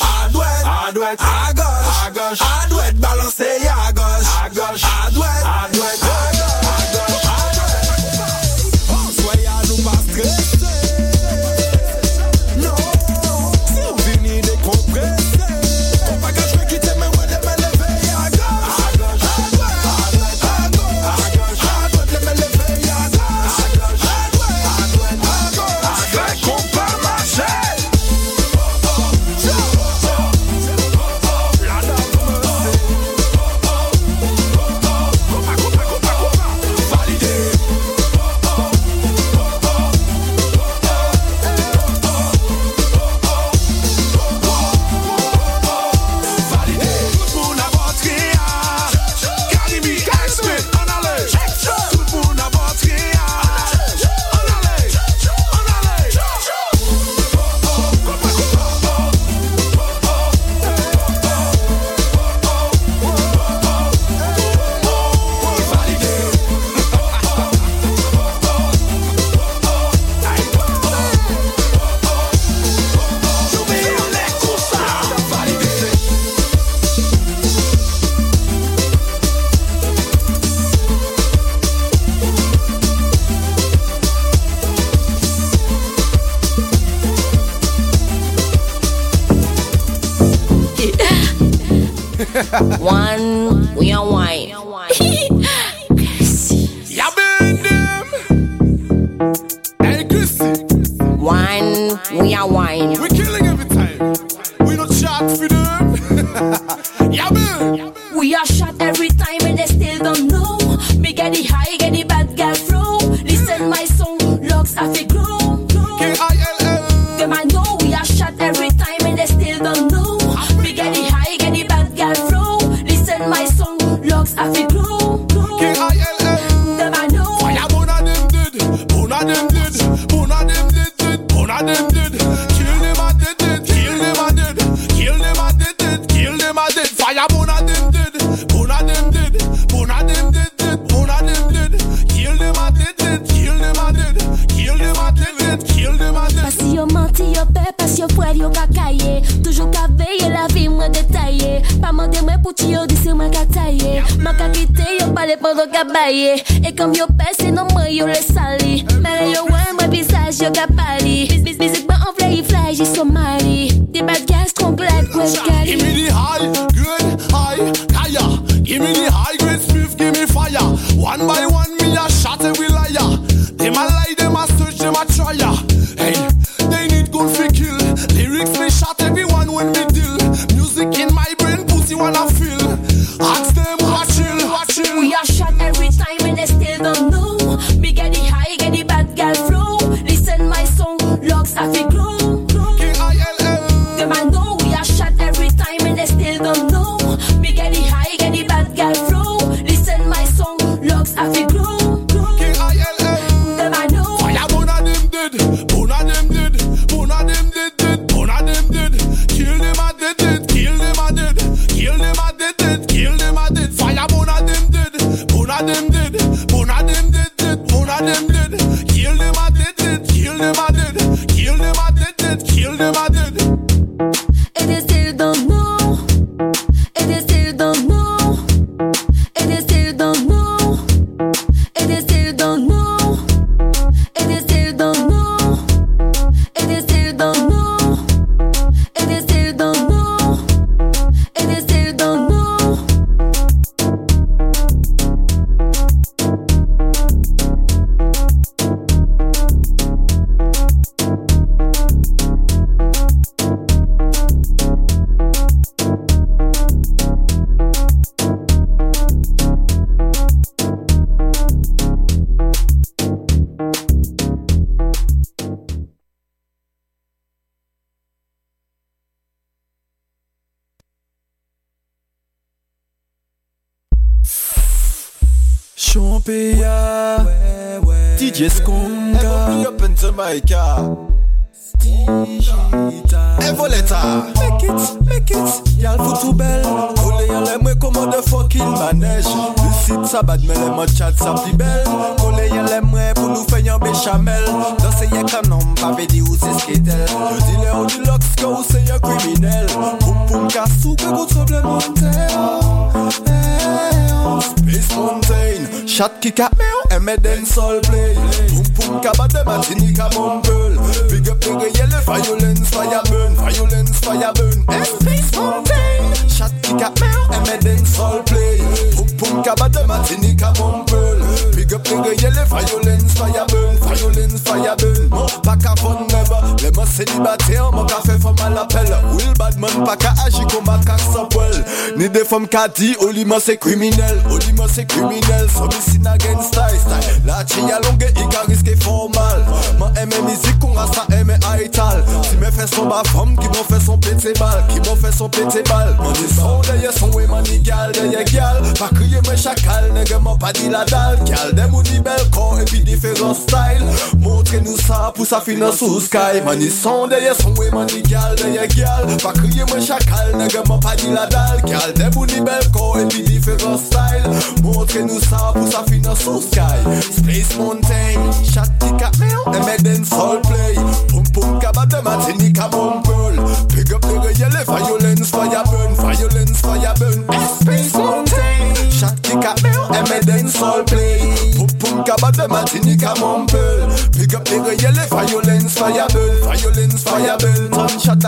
One, we are wine. Yeah, burn them. Hey, Chrissy. One, we are wine. We're killing every time. We don't chat for them. Yeah, burn. We are shot every time and they still don't know. Me get the high, get the bad girl flow. Listen my song, locks have a grow. K I L L. Them I know we are shot every time and they still don't know. Me get the high, get the bad girl flow. Listen my song, locks have a grow. K I L L. Them I know. Fire burn of them dead, burn of them dead, burn of them dead, dead, burn of them dead. Kill them a dead, dead, kill them a dead, kill them a dead, dead, kill them a dead. Fire burn of them dead, burn of them dead, burn of them dead, dead, burn of them dead. Kill them a dead, dead, kill them a dead, kill them a dead, dead, kill them a dead. Pas si yo menti, yo peur, pas si yo frère, yo kakaye. Toujours qu'à veiller la vie, moi détaillée. Pas mandé moi pour ti yo, dis c'est moi qu'à tailler. Ma qu'à quitter, yo parler pendant qu'à bailler. Et comme yo peur, c'est non moi yo les sali. Mais yo ouais, moi visage, yo qu'à pali. Bis, bis, bis, bah en fly, fly, j'y somali. Des bad guys, trop glad, quoi, cali. Give me the high, grade, high, kaya. Give me the high grade smooth, give me fire. One by one, me a shot every liar. Them a lie, them a search, them a try ya. Hey, they need gun for kill. Lyrics me shot everyone when me deal. Music in my brain, pussy wanna feel. Ask them what chill, what chill. We are shot every time and they still don't know. Me get the high, get the bad girl flow. Listen my song, locks have a grow. K I L L. Them I know we are shot every time and they still don't know. Me get the high, get the bad girl flow. Listen my song, locks have a grow. K I L L. Them I know. Fire burn of them dead, burn of them dead, burn of them dead, dead, burn of them dead. Kill them a dead, dead, kill them a dead, kill them a dead, dead, kill them a dead. Fire burn of them dead, burn of them dead, burn of them dead, dead, burn of them dead. Kill them a dead, dead, kill them a dead, kill them a dead, dead, kill them a dead. And they still don't know. And they still don't know. And they still don't know. And they still don't know. And they still don't know. And they still don't know. And they still don't know. And they still don't know. Champéa, D J Skonga, Big up in Jamaica. Evoleta. Make it, make it, y'all fout tout belle. Kole y'all aime comment de fucking manège. Le site ça bat mais les mots chat ça plus belle. Kole y'all aime pour nous faire un béchamel. Dans ces y'a qu'un homme pas védi ou c'est ce qu'est elle. Le dealer ou du lox que ou c'est un criminel. Poum poum cassou que vous tremblement de terre. Space Mountain, chat qui a meilleur, et med dancehall play. Poum poum kaba de Martinique à Montpellier. Big up the yellow violence, fire burn, violence, fire burn. Space Mountain, chat qui a meilleur, et med dancehall play. Poum poum kaba de Martinique à Montpellier. Big up the yellow violence, fire burn, violence, fire burn. Mon pas qu'à fond never, les mots célibataires, mon café femme à l'appel. Will Badman pas qu'à agir comme un cac sans poil. Ni des femmes qu'a dit, Olima c'est criminel. Olima c'est criminel, somicide against style style. La chia longue et qu'a risqué formal. Moi aime musique, qu'on a ça aime aital. Si me fait son bas femme, qui m'ont fait son pété balle, qui m'ont fait son pété balle. Mon dit son derrière son way manigal, derrière gal. Pas crier moi chacal, nègre m'a pas dit la dalle. Gal dem ou dit bel corps et puis différents styles. Montrez-nous ça pour sa finance sous sky. Mon dit son derrière son way manigal, derrière gal. Pas crier moi chacal, nègre m'a pas dit la dalle. Gal dem ou dit bel corps et puis différents styles. Montrez-nous ça pour sa finance sous sky. Space Mountain, chat qui cap et med dancehall play. Poum poum kaba de Martinique à Montpellier. Pick up the yellow violence, fire burn, violence, fire burn. Space Mountain, chat qui cap et med dancehall play. Poum poum kaba de Martinique à Montpellier. Pick up the yellow violence, fire burn, violence, fire burn. Ton chat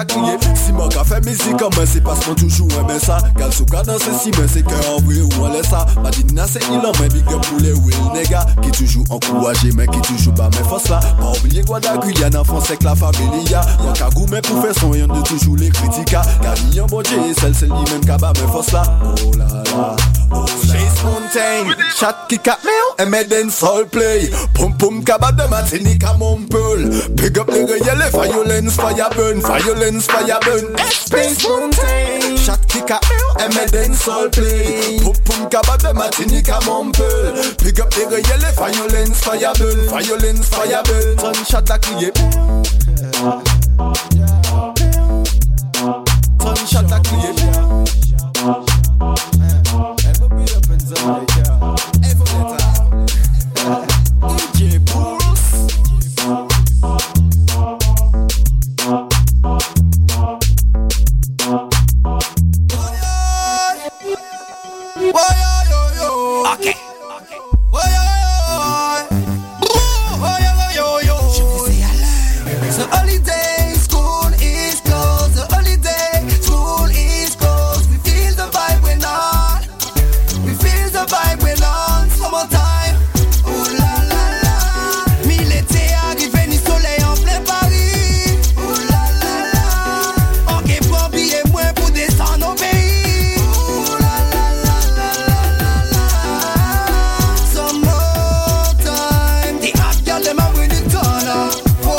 à crier. Si mon gars fait musique comme moi, c'est parce qu'on toujours aime ça. Gal sou ka danser si mais c'est cœur en vrai ou on laisse ça. Madina c'est il en main big up pour les will nègres qui toujours encouragé mais qui toujours pas mes forces là. Pas oublier Guadaguya dans fond c'est que la famille ya. Mon kagou mais pour faire son yon de toujours les critiques. Car yon bon Dieu celle c'est lui même kaba mes forces là. Oh là là. Chase Mountain, chat kick at me, and me then soul play. Pum pum kaba de Martinique à Montpellier. Big up les réels, violence, fire burn, violence, fire burn. Space Mountain, chat kick at me, and me then soul play. Pum pum kaba de Martinique à Montpellier. Big up les réels, violence, fire burn, violence, fire burn. Ton chat à crier. Ton chat à crier. Okay. The holiday school is closed. The holiday school is closed. We feel the vibe when on. We feel the vibe when on. Summertime. Oh la la la. Mi l'été arrivé ni soleil en plein Paris. Oh la la la. Ok prends billet moins pour descendre au pays. Oh la la la la la la la. Summertime. The hot girl them a win it on.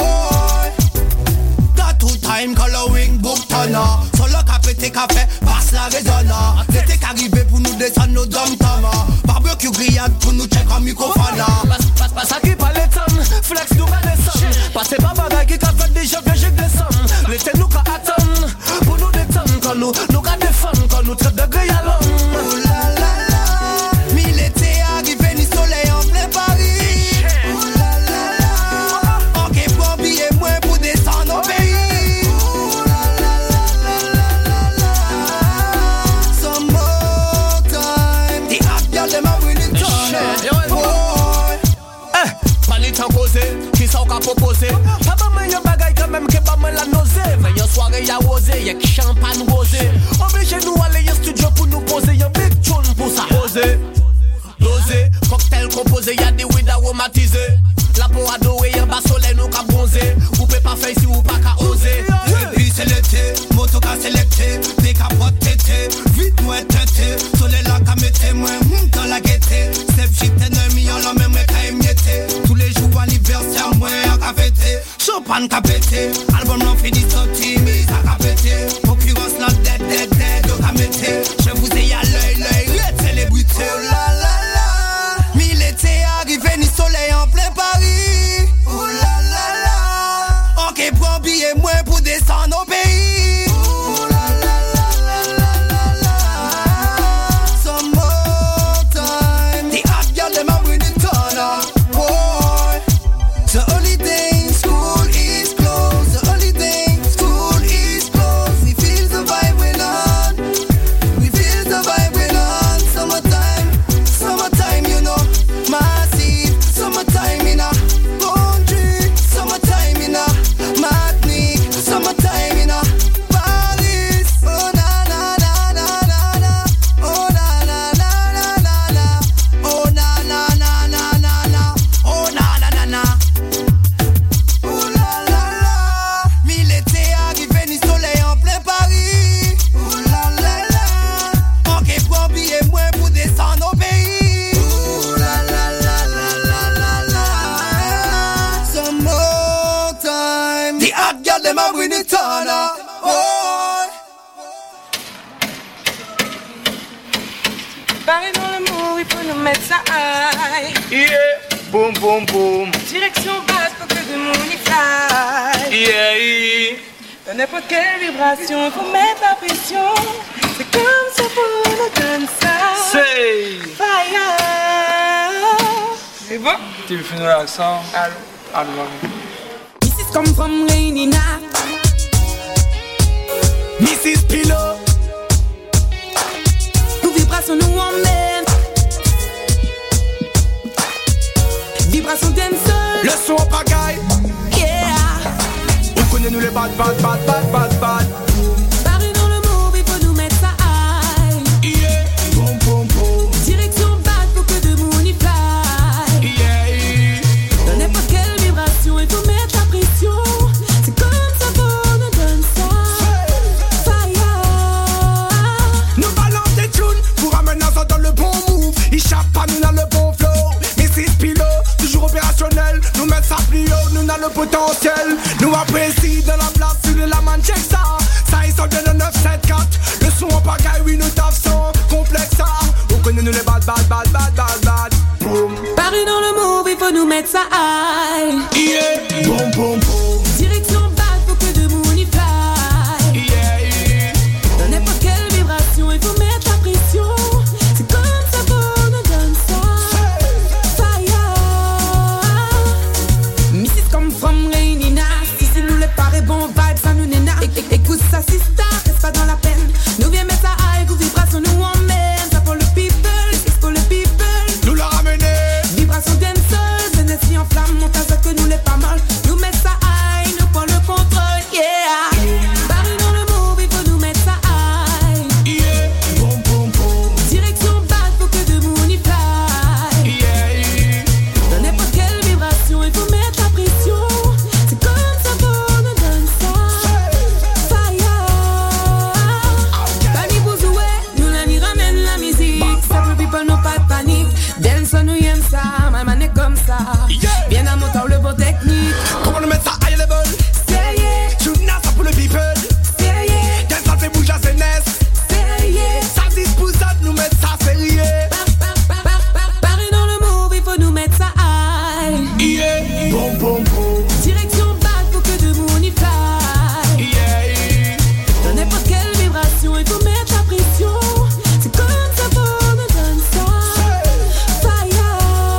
Time coloring book tana. Solo ka pété café, passe la résonna. L'été qu'arrivé pour nous descendre nos dom-tama. Barbecue grillade pour nous check en microphone. Passe, passe, passe à qui parle les flex nous redescend. Passez pas bagaille qui t'a fait déjà que j'ai descend. L'été nous ka attend, pour nous détendre. Quand nous, nous ka défendre, quand nous traite de grille à l'homme. Oh la la la. Mi l'été arrivé ni soleil en plein Paris. Oh la la la. Ok prends billet moins pour descendre au pays. Qui sont qu'à proposer. Pas pas mais y'a bagaille quand même qui pas mal la nausée. Mais y'a soirée y'a osé, y'a qui champagne rosé. Obligé nous aller y'a studio pour nous poser. Y'a big tune pour ça. Osé, dosé, cocktail composé, y'a des weed aromatisés. La peau adorée, y'a bas soleil nous qu'a bronzé. Ou peut pas faire si ou pas qu'à oser. Et puis c'est l'été, moto qu'a sélecté. Des capotes tété, vite moi tété. Soleil là qu'a metté, moi dans la gaieté. Step shit ennemi, on l'a même qu'a émietté. Tous les jours anniversaire, moi qu'a fêté. Champagne qu'a pété, album l'en fait dix sorties, mais ça qu'a pété. Concurrence là, dead, dead, dead, qu'a metté. Je vous ai à l'œil, l'œil, les célébrités. Oh la la la. Mi l'été arrivé, ni soleil en plein Paris. Oh la la la. Ok, prends billet moins pour descendre au pays. Oh la la la la la la la. Summertime. The hot girl them a win it on. Boy. The holiday school is closed. The holiday school is closed. We feel the vibe when on. We feel the vibe when on. Summertime. Summertime, you know. Massive. Summertime in a country. Summertime in a Martinique. Summertime in a Paris. Oh na na na na na na. Oh na na na na na na. Oh na na na na na na. Oh na na na na. Oh la la la. Mi l'été arrivé ni soleil en plein Paris. Oh la la la. Ok prends billet moins pour descendre au pays. Oh la la la la la la la. Summertime. The hot girl them a win it on. Oh. Paris dans l'amour, il faut nous mettre ça high. Yeah, boum boum boum. Direction basse pour que de monde y fly. Yeah, yeah. Dans n'importe quelle vibration, faut mettre la pression. C'est comme ça pour nous donner ça. Say. Fire. C'est bon? Tu veux finir l'accent? Allô? Allô. Missus come from rainy night. Missus Pillow. Nous vibrations nous emmènent. Vibration dancehall. Le son pagaille. Yeah. On connaît nous les bad bad, bad, bad, bad, bad, bad. Paris dans le move, il faut nous mettre ça high. Yeah, boom, boom, boom. Direction bad, faut que de money fly. Yeah, dans n'importe quelle vibration, il faut mettre la pression. C'est comme ça qu'on nous donne ça. Fire. Nous balance des tunes pour amener ça dans le bon move. Il chape pas, nous dans le bon flow. Missis Pilote, toujours opérationnel. Nous mettre ça plus haut, nous dans le potentiel. Nous apprécions de la place, sur la man, check ça. Ça ils sont bien le neuf sept quatre. Le son en pagaille, oui nous taf sans complexe ça. On connaît nous les bad, bad, bad, bad, bad, bad. Boom. Paris dans le move, il faut nous mettre ça high. Yeah, boom, boom, boom. Direction bad, faut que de money fly. Yeah, dans n'importe quelle vibration, il faut mettre la pression. C'est comme ça qu'on nous donne ça. Missis comme from Rainina. Si c'est nous les parais bon vibe, ça nous néna. Écoute ça, sister, reste pas dans la peine. Nous viens mettre ça high, vous vibration, nous on mène. Ça pour le people, c'est pour le people. Nous l'a ramené. Vibration dancers, Tennessee en flamme. Monte à ça que nous les pas mal. Nous mettre ça high, nous prend le contrôle, yeah. Paris dans le move, il faut nous mettre ça high. Yeah, boom, boom, boom. Direction bad, faut que de money fly. Yeah, dans n'importe quelle vibration, il faut mettre la pression. C'est comme ça qu'on nous donne ça. Fire. Bani Bouzoué, nous la ni ramène la musique. Simple people n'ont pas de panique. Dance on nous aime ça, my man est comme ça. Bien à mon temps le bon technique. Comment nous mettre ça high level? C'est yeah, Tu n'as ça pour le people. c'est yeah, Dance ça fait bouger à sénesse. c'est yeah. Ça dispose à nous mettre ça sérieux. Paris dans le move, il faut nous mettre ça high. Yeah, boom, boom, boom. Direction bad, faut que de money fly. Yeah, dans n'importe quelle vibration, il faut mettre la pression. C'est comme ça qu'on nous donne ça. Fire.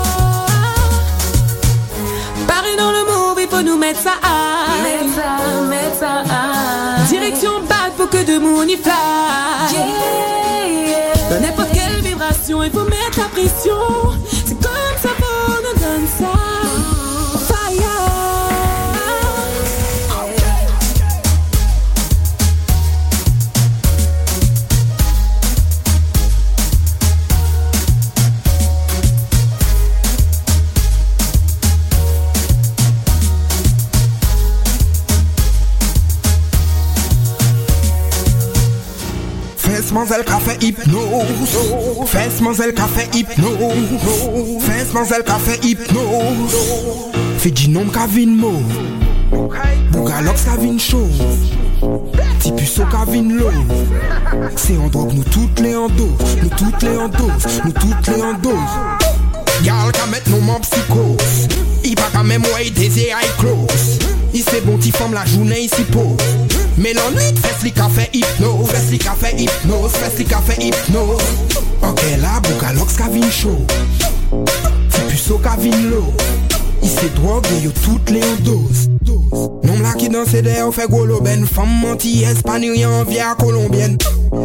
Paris dans le move, il faut nous mettre ça high. Mettre ça, mettre ça high. Direction bad, faut que de money fly. Yeah. Dans n'importe quelle vibration, il faut mettre la pression. C'est comme ça qu'on nous donne ça. Fire. Fais mademoiselle café hypnose. Fais mademoiselle café hypnose. Fais mademoiselle café hypnose. Fais du nom Kavin Mo. Bougalox Kavin Show. Petit puceau Kavin Low. C'est en drogue, nous toutes les en dose. Nous toutes les en dose. Nous toutes les en dose. Y'all ka mettre nos membres psychos. Il pas quand même ouais des eye close. Il c'est bon t'y forme la journée ici pose. Mais l'ennui fais-li café hypnose. Fais-li café hypnose. Fais-li café hypnose. Ok là Bougalox Kavin Show. Petit puceau Kavin Low. Il c'est drogue et yo toutes les en dose. Non la qui danse derrière fait gros l'aubaine. Femme menti espagnole via colombienne.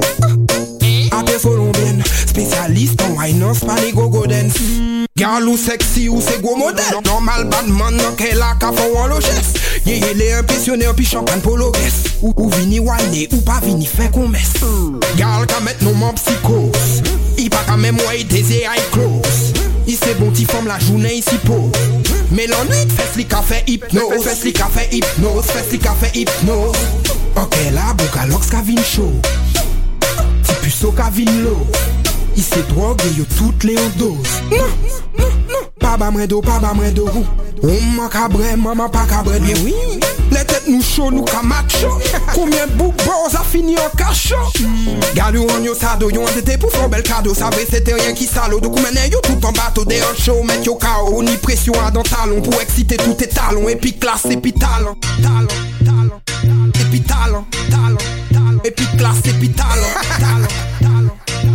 Ape colombienne. Spécialiste en wine en spani go-go dance. Girl ou sexy ou c'est gros modèle. Normal bad man nan ke la ka fon wan lo jes. Ye ye les impressionné en pi champagne polo guess. Ou, ou vini wine ou pas vini fait qu'on messe. Girl ka met non man psychos. I pa ka même ouais des eye close. I c'est bon ti forme la journée ici pose. Mais l'ennui fais-li café hypnose. Fais-li café hypnose. Fais-li café hypnose. Ok là Bougalox Kavin Show. Ti puceau Kavin Low. Il c'est drogue et yo toutes les en dose. Non, non, non. Pas bamredo, pas bamredo. On m'a cabré, maman pas cabré. Bien oui, les têtes nous chaud, nous camacho. Combien de boucs a fini en cachot. Galou on yo sado, yo en été pour faire bel cadeau. Savez c'était rien qui salo. Donc maintenant yo tout en bateau, des en show, mettre yo K O. Ni pression à dans talon pour exciter tous tes talons. Et puis classe, et puis talent, talent, talent. Et puis talent, talent, talent. Et puis classe, et puis talent, talent, talent.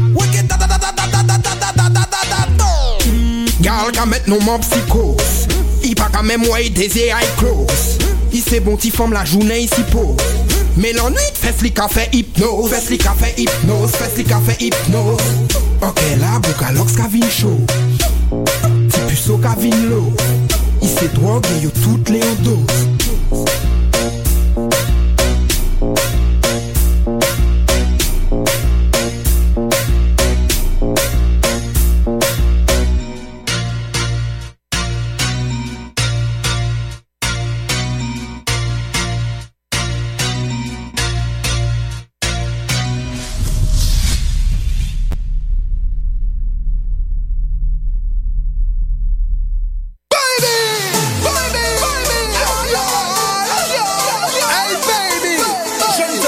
Girl ka met non man psychos. I pa ka même ouais des eye close. I c'est bon t'y forme la journée ici pose. Mais l'ennui fais-li café hypnose. Fais-li café hypnose. Fais-li café hypnose. Ok là Bougalox Kavin Show. Ti puceau Kavin Low. I c'est drogue et yo toutes les en dose.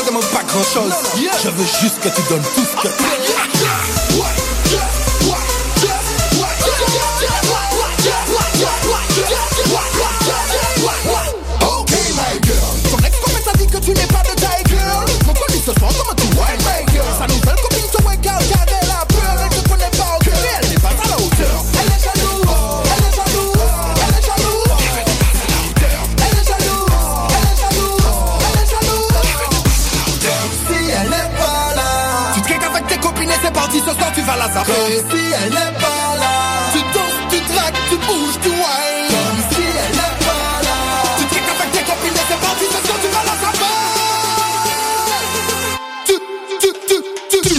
demande pas grand chose. Je veux juste que tu donnes tout ce que tu Ok my girl, ton ex-copain t'a dit que tu n'es pas de taille girl. Montre-lui ce soir comment tu wine my girl. Sa nouvelle copine te wake out car elle a peur. Elle te connaît pas au cœur, elle n'est pas à la hauteur. Elle est jalouse, elle est jalouse, elle est jalouse. Elle est jalouse, elle est jalouse, elle est jalouse. Si elle n'est pas là, Tu te avec tes copines et c'est parti, ce soir tu vas la zapper. si elle n'est pas là, Tu danses, tu dragues, tu bouges, tu whines. comme si elle n'est pas là. Tu te avec tes copines et c'est parti, ce soir tu vas la zapper. Tu, tu, tu, tu, tu.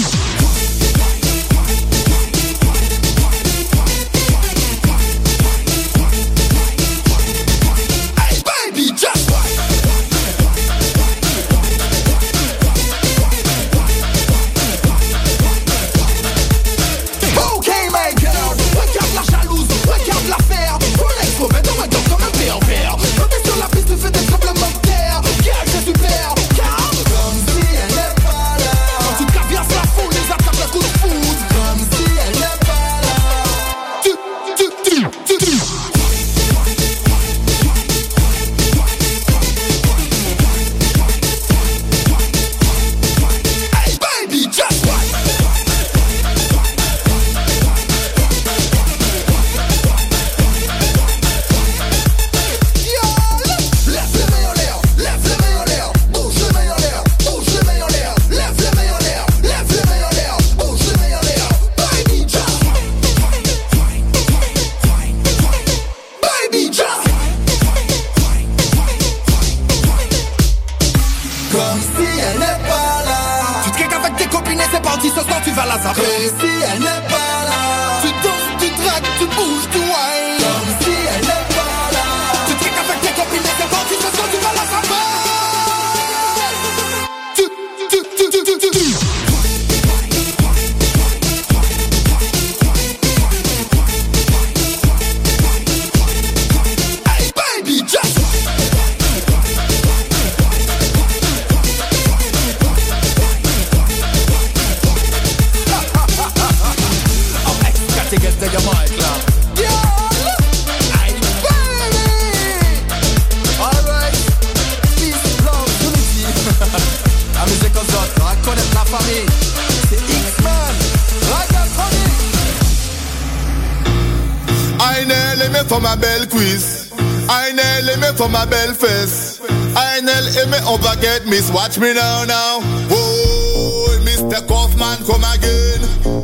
Hey baby, just Ok my girl, regarde la jalouse, regarde l'affaire. Ton ex-copain te regarde comme un pervers. Quand t'es sur la piste, tu fais des tremblements de terre. Girl, c'est super, car comme si elle n'est pas là. Quand tu traverses la foule, les attaques de coups de foudre. Comme si elle n'est pas là. Tu, tu, tu, tu, tu. Hey baby, just what? Lève les mains en l'air, lève les mains en l'air, bouge les mains en l'air, bouge les mains en l'air, lève les mains en l'air, lève les mains en l'air, bouge les mains en l'air. Baby just, baby just, comme si elle n'est pas là. Tu te avec tes copines et c'est parti, ce soir tu vas la zapper. Comme si elle n'est pas là. Tu danses, tu dragues, tu bouges, tu whines. Comme si elle n'est pas là. Tu te avec tes copines et c'est parti, ce soir tu vas la zapper. Tu, tu, tu, tu, tu, tu, tu. Hey baby just. Got to get to your mic now. Hey baby. Alright. Peace, love, unity. La musique aux autres, à connaître la famille. C'est X-Man. Ainel aimé for ma belle cuisse. Ainel aimé for ma belle fesse. Ainel aimé on baguette, miss, watch me now now. Oh, mister Kaufman come again.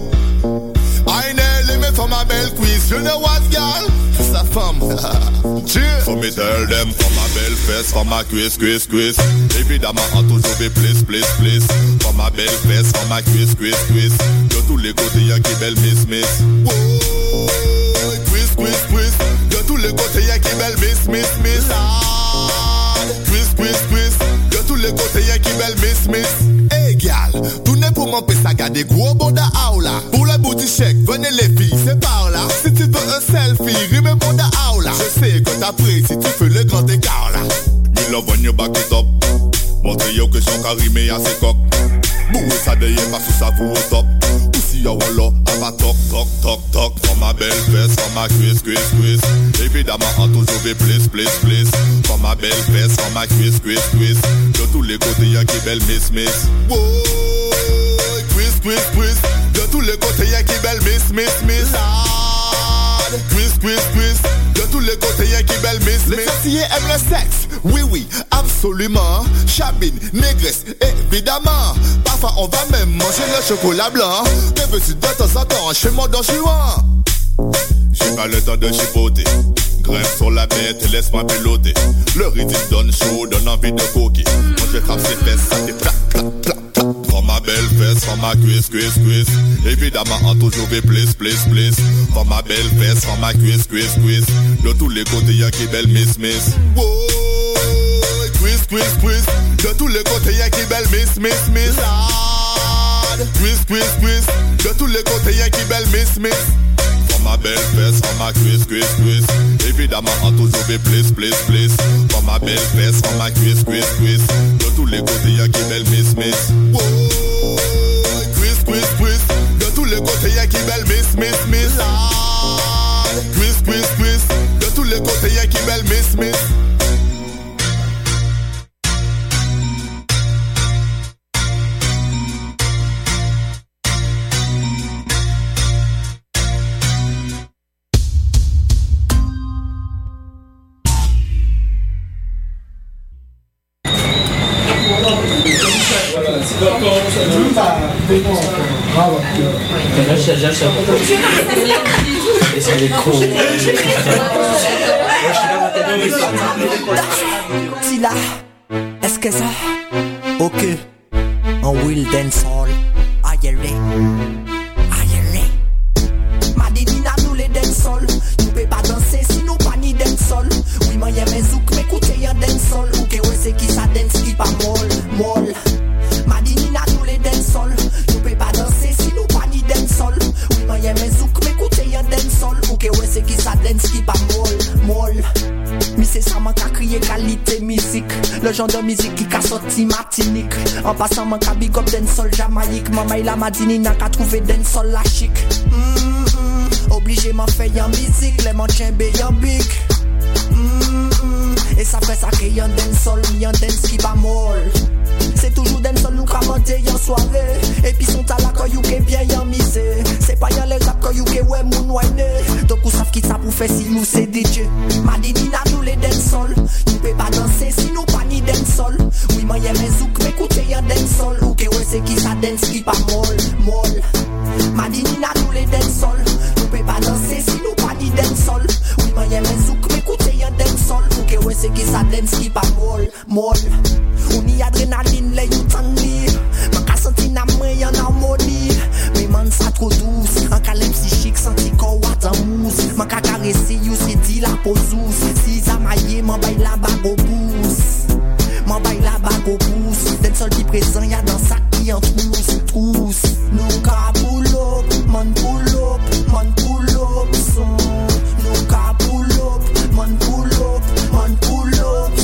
Ainel aimé for ma belle cuisse. You know what, girl? C'est sa femme. Cheers. For me tell them for ma belle fesse, for ma cuisse, cuisse, cuisse. Évidemment, en toujours des plus, plus, plus. For ma belle fesse, for ma cuisse, cuisse, cuisse. De tous les côtés, y'a qui belle miss, miss. Oh, twist, twist, twist. De tous les côtés, y'a qui belle miss, miss, miss. Ah, twist, twist, twist. De tous les côtés, y'a qui belle miss, miss. Hey, gal, tout n'est pour m'empêcher à garder gros bon da aula. Pour le booty check, venez les filles, c'est par là. Si tu veux un selfie, rime bon da aula. Je sais que t'apprécies si tu fais le grand écart là. Me love when you back it up. Montre yo que j'en carrimé à ses coques. Boué ça de yé pas sous sa vous au top. Aussi y'a walla, ava toc toc toc toc. For ma belle fesse, for ma cuisse cuisse cuisse. Évidemment en toujours des please please please. For ma belle fesse, for ma cuisse cuisse cuisse. De tous les côtés y'a qui belle miss miss. Wow, cuisse cuisse cuisse. De tous les côtés y'a qui belle miss miss miss. Cuisse cuisse cuisse. De tous les côtés y'a qui belle miss miss. Les filles aiment le sexe, oui oui, absolument. Chabine, négresse, évidemment. Parfois on va même manger le chocolat blanc. Mais veux-tu de temps en temps, chez moi dans juin. J'ai pas le temps de chipoter. Grimpe sur la bête et laisse-moi piloter. Le rythme donne chaud, donne envie de coquer. Quand je frappe ses fesses, ça fait plac, plac, plac, plac. For ma belle fesse, for ma cuisse, cuisse, cuisse. Évidemment en toujours des please, please, please. For ma belle fesse, for ma cuisse, cuisse, cuisse. De tous les côtés y'a qui belle miss, miss. Wow, cuisse, cuisse, cuisse. De tous les côtés y'a qui belle miss, miss, miss. Cuisse, cuisse, cuisse. De tous les côtés y'a qui belle miss, miss. For ma belle fesse, for ma cuisse, cuisse, cuisse. Évidemment en toujours des please, please, please. For ma belle fesse, for ma cuisse, cuisse, cuisse. De tous les côtés y'a qui belle miss, miss, miss. Wow, quiz, quiz, quiz. De tous les côtés, y'a qui belle miss, miss, miss. Quiz, quiz, quiz. De tous les côtés, y'a qui belle miss, miss. Tila, est-ce que ça? Ok, en will dance hall. Aïe, aïe, Madinina nous les dance hall. Nous peut pas danser si nous pas ni dance hall. Oui, moi y'a mes zouk, m'écoutez y'a dance hall. Ok, ouais, c'est qui ça dance qui pas molle, molle. Madinina nous les dance hall. Nous peut pas danser si nous pas ni dance hall. Oui, moi y'a mes zouk, m'écoutez y'a dance hall. Ok, ouais, c'est qui ça dance qui pas molle, molle. Mi c'est ça man ka crier qualité musique. Le genre de musique qui ka sorti Martinique. En passant man ka big up dancehall Jamaïque. Maman il a Madini n'a ka trouvé dancehall la chic. Mm-hmm. Obligé m'en fait y'en musique. Les man tchembe y'en big. Mm-hmm. Et ça fait ça que y'en dancehall. Y'en dance qui va molle. C'est toujours dancehall nous ka monter y'en soirée. Et puis son talent quand you ke bien y'en misé. C'est pas y'en les rap quand you ke ouais moun wine. Donc ou savent qui ça pour faire si nous c'est D J. Madini n'a nous les dancehall. Nous peut pas danser si nous pas ni dancehall. Oui moi y'a mes zouk m'écoutez y'en dancehall. Ok ouais c'est qui ça dance qui pas molle, molle. Madini n'a nous les dancehall. Nous peut pas danser si nous pas ni dancehall. Oui moi y'a mes zouk m'écoutez y'en dancehall. Ok ouais c'est qui ça dance qui pas molle, molle. On y adrénaline les you tan li. Man ka senti na mwen y'en harmonie. Mais man ça trop douce. En calme psychique senti corps wat en mousse. Man ka caresser you c'est dit la posous. Si ça maillé man baille la bague au pouce. Man baille la bague au pouce. Den sol qui présent y'a dans sac qui en trousse, trousse. Nous ka pull up, man pull up, man pull up son. Nous ka pull up, man pull up, man pull up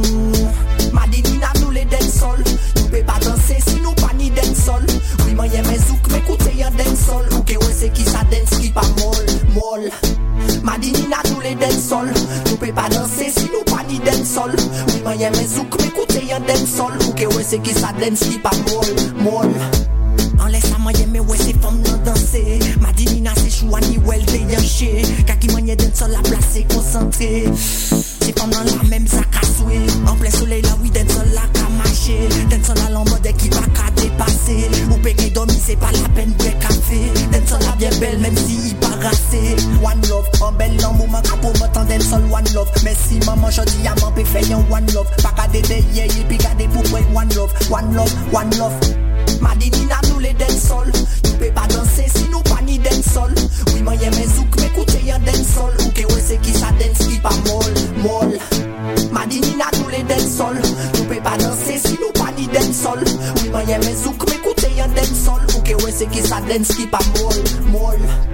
son. Madinina nous les dancehall. Nous peut pas danser si nous pas ni dancehall. Oui moi y'a mes zouk m'écoutez y'a dancehall. Ok ouais c'est qui ça dance qui pas molle, molle. Madinina nous les dancehall. Nous peut pas danser si nous pas ni dancehall. Oui moi y'a mes zouk m'écoutez y'a dancehall. Ok ouais c'est qui ça dance qui pas molle, molle. En laisse à moyen mais ouais c'est femme non danser. Madinina c'est chouani well de yanché. Kaki moyen dancehall la place est concentré. C'est femme dans la même sac à souhait. En plein soleil là oui dancehall la ka marcher. Dancehall à l'en-mode qui va ka dépasser. Ou pégué dormi c'est pas la peine de café. Dancehall la bien belle même si il pas rassé. One love, en belle en moment ka pour m'entendre dancehall one love. Mais si maman jodi a m'en pe fait yon one love. Pas ka dédé yé yé pi gade pour boy one love. One love, one love. Madinina nous les dancehall. Nous peut pas danser si nous pas ni dancehall. Oui moi y'a mes zouk m'écoutez y'a dancehall. Ok ouais c'est qui ça dance qui pas molle, molle. Madinina nous les dancehall. Nous peut pas danser si nous pas ni dancehall. Oui moi y'a mes zouk m'écoutez y'a dancehall. Ok ouais c'est qui ça dance qui pas molle, molle.